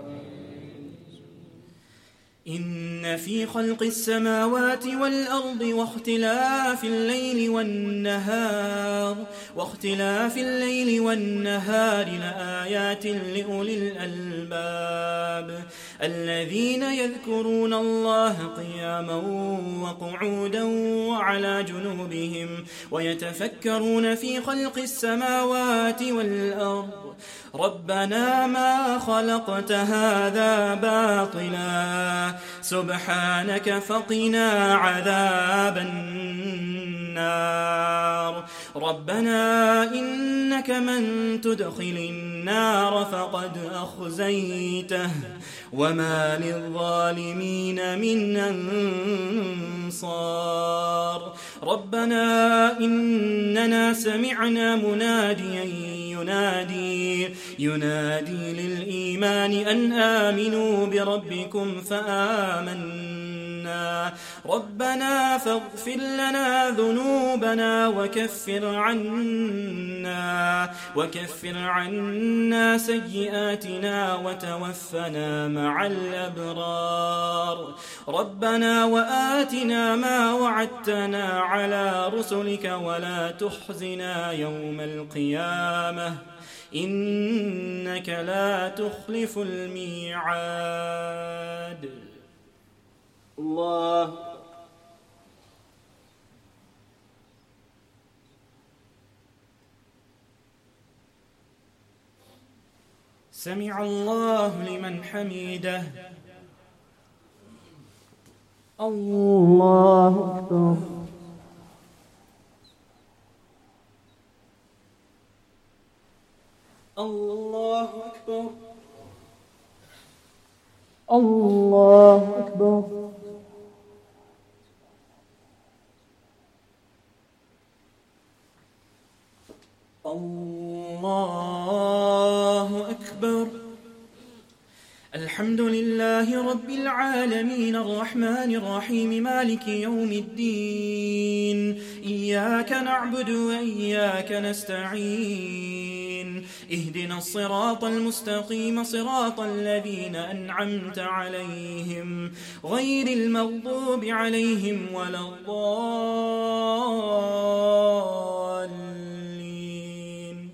إن في خلق السماوات والأرض واختلاف الليل والنهار واختلاف الليل والنهار لآيات لأولي الألباب الذين يذكرون الله قياما وقعودا وعلى جنوبهم ويتفكرون في خلق السماوات والأرض ربنا ما خلقت هذا باطلا سبحانك فقنا عذاب النار. ربنا إنك من تدخل النار فقد أخزيته وما للظالمين من أنصار. ربنا إننا سمعنا مناديا ينادي ينادي للإيمان أن آمنوا بربكم فآمنا ربنا فاغفر لنا ذنوبنا وكفر عنا وكفر عنا سيئاتنا وتوفنا مع الأبرار. ربنا وآتنا ما وعدتنا على رسلك ولا تخزنا يوم القيامة إنك لا تخلف الميعاد. الله سمع الله لمن حميده. الله أكبر. الله أكبر. الله أكبر. الله أكبر. الحمد لله رب العالمين الرحمن الرحيم مالك يوم الدين إياك نعبد وإياك نستعين اهدنا الصراط المستقيم صراط الذين أنعمت عليهم غير المغضوب عليهم ولا الضالين.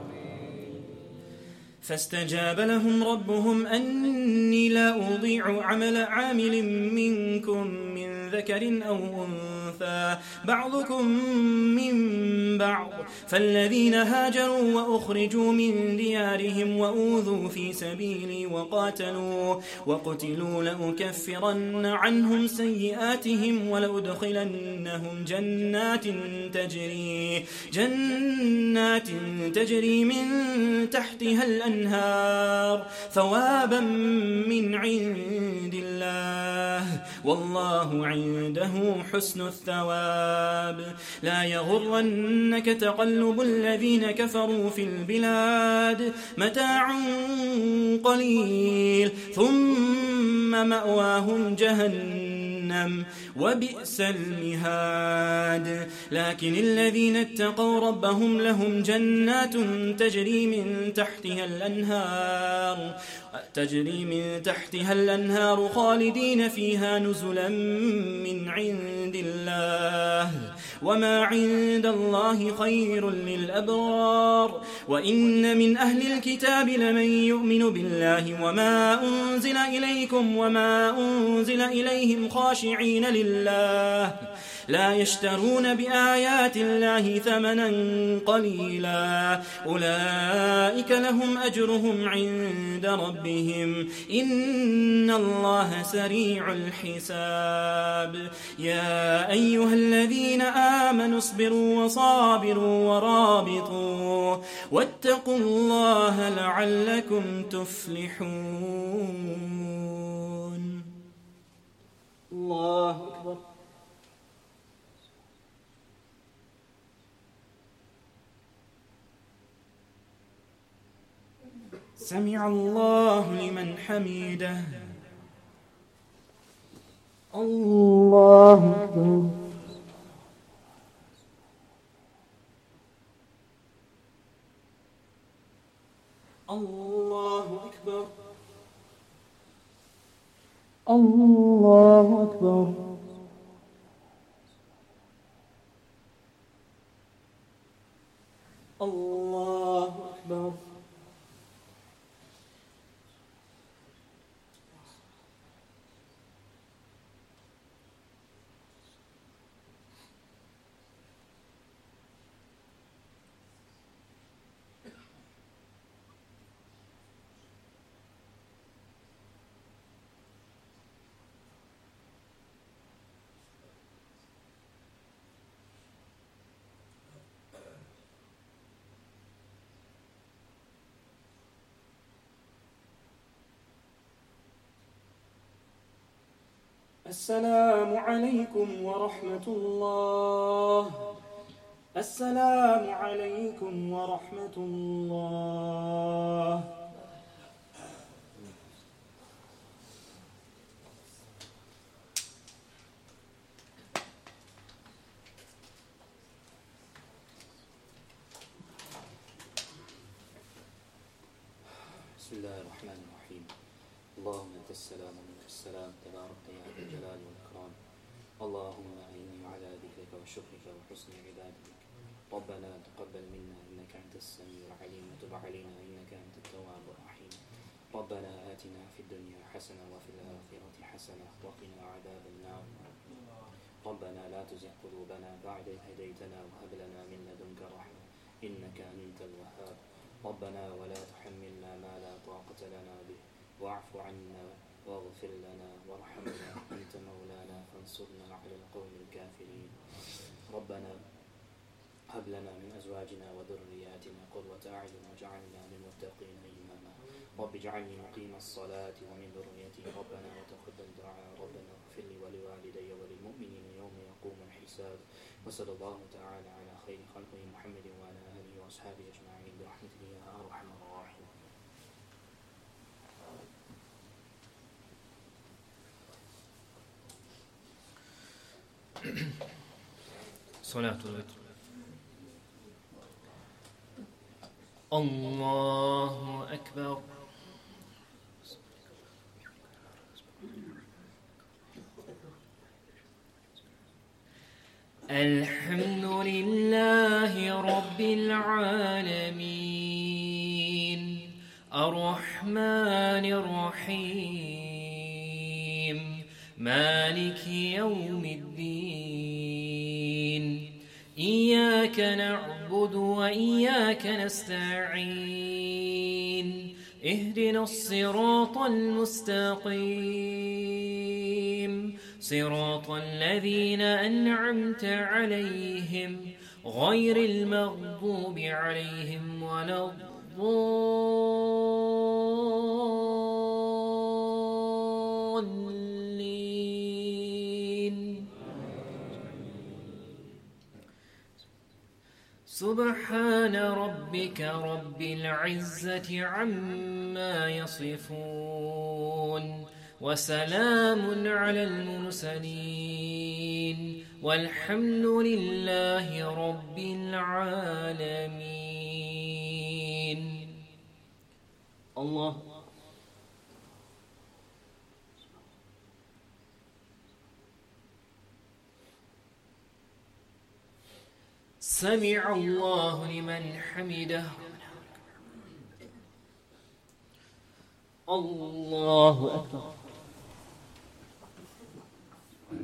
فاستجاب لهم ربهم أني لا أضيع عمل عامل منكم من ذكر أو أنثى بعضكم من بعض فالذين هاجروا وأخرجوا من ديارهم وأوذوا في سبيلي وقاتلوا وقتلوا لأكفرن عنهم سيئاتهم ولأدخلنهم جنات تجري جنات تجري من تحتها الأنهار ثوابا من عند الله والله عنده حسن الثواب. لا يغرنك تقلب الذين كفروا في البلاد متاع قليل ثم مأواهم جهنم وبئس المهاد. لكن الذين اتقوا ربهم لهم جنات تجري من تحتها الأنهار تجري من تحتها الأنهار خالدين فيها نزلا من عند الله وما عند الله خير للأبرار. وإن من أهل الكتاب لمن يؤمن بالله وما أنزل إليكم وما أنزل إليهم خاشعين خاشعين لله لا يشترون بآيات الله ثمنا قليلا أولئك لهم أجرهم عند ربهم إن الله سريع الحساب يا أيها الذين آمنوا اصبروا وصابروا ورابطوا واتقوا الله لعلكم تفلحون. الله أكبر. سمع الله لمن حمده. الله أكبر. الله أكبر. الله أكبر. الله أكبر. السلام عليكم ورحمة الله. السلام عليكم ورحمة الله. بسم الله الرحمن الرحيم. اللهم أنت السلام ومنك السلام تبارك يا ذا الجلال والإكرام. اللهم أعني على ذكرك وشكرك وحسن عبادتك. ربنا تقبل منا إنك أنت السميع العليم وتب علينا إنك أنت التواب الرحيم. ربنا آتنا في الدنيا حسنة وفي الآخرة حسنة وقنا عذاب النار. ربنا لا تزغ قلوبنا بعد إذ هديتنا وهب لنا من لدنك رحمة إنك أنت الوهاب. ربنا ولا تحملنا ما لا طاقة لنا به واعف عنا واغفر لنا وارحمنا أنت مولانا فانصرنا على القوم الكافرين. ربنا هب لنا من أزواجنا وذرياتنا قرة أعين واجعلنا للمتقين إماما. رب اجعلني مقيم الصلاة ومن ذريتي ربنا وتقبل دعاء. ربنا اغفر لي ولوالدي وللمؤمنين يوم يقوم الحساب. وصلى الله تعالى على خير خلقه محمد وعلى آله وأصحابه أجمعين برحمتك يا أرحم الراحمين. صلاة الوتر. الله أكبر. الحمد لله رب العالمين الرحمن الرحيم مالك يوم الدين إياك نعبد وإياك نستعين اهدنا الصراط المستقيم صراط الذين أنعمت عليهم غير المغضوب عليهم ولا الضالين. سبحان ربك رب العزة عما يصفون وسلام على المرسلين والحمد لله رب العالمين. الله. سمع الله لمن حمده. الله أكبر.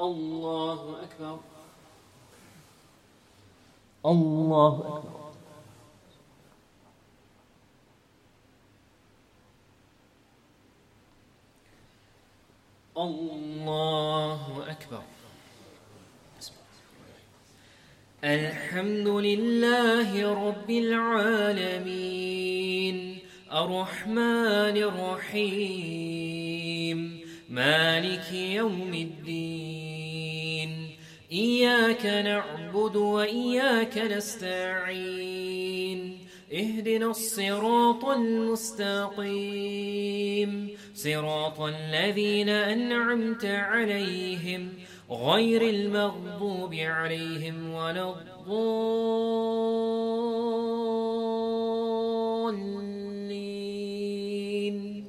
الله أكبر. الله أكبر. الله أكبر. الحمد لله رب العالمين الرحمن الرحيم مالك يوم الدين إياك نعبد وإياك نستعين اهدنا الصراط المستقيم صراط الذين أنعمت عليهم غير المغضوب عليهم ولا الضالين.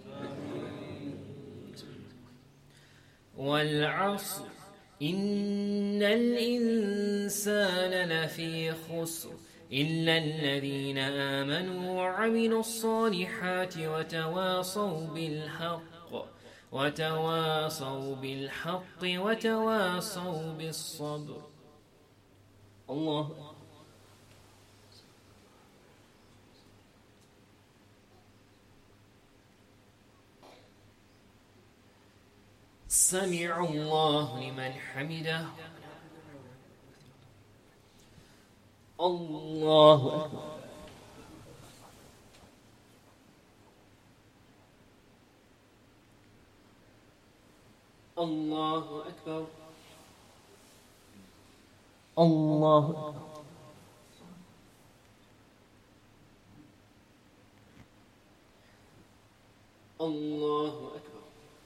والعصر إن الإنسان لفي خسر إلا الذين آمنوا وعملوا الصالحات وتواصوا بالحق وتواصوا بالحق وتواصوا بالصبر. الله سمع الله لمن حمده. الله أكبر. الله أكبر. الله أكبر. الله أكبر.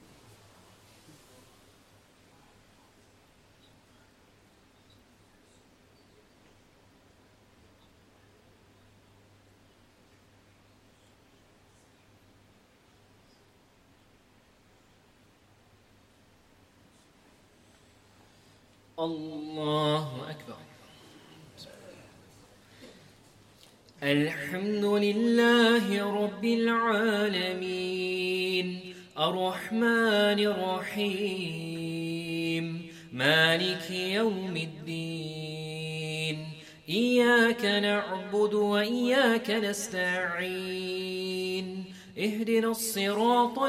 الله أكبر. الحمد لله رب العالمين الرحمن الرحيم مالك يوم الدين إياك نعبد وإياك نستعين اهدنا الصراط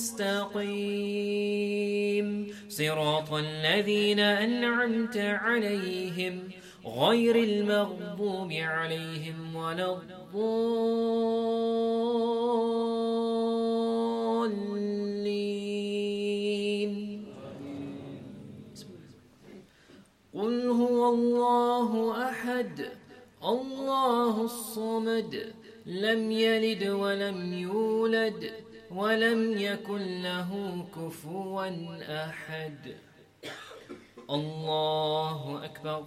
المستقيم صراط الذين أنعمت عليهم غير المغضوب عليهم ولا الضالين. قل هو الله أحد الله الصمد لم يلد ولم يولد ولم يكن له كفوا أحد. الله أكبر.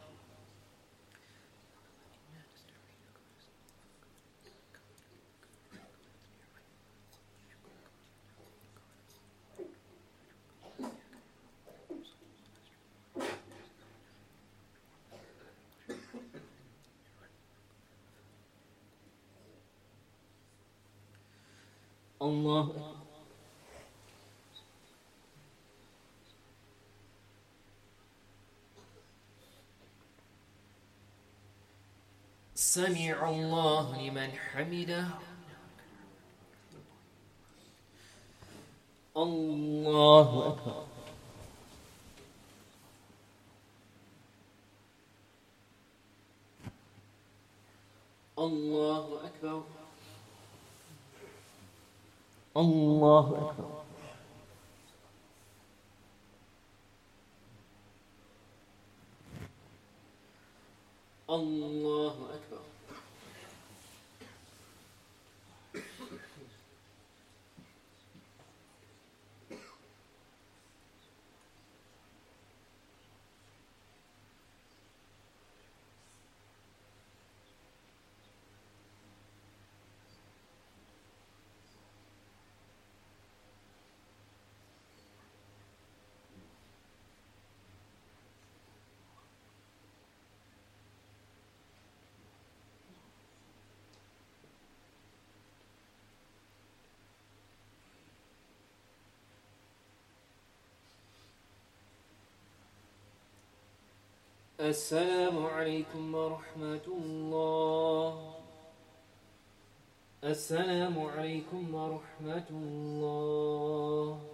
الله سمع الله لمن حمده. الله أكبر. الله أكبر. الله أكبر. الله أكبر. السلام عليكم ورحمة الله. السلام عليكم ورحمة الله.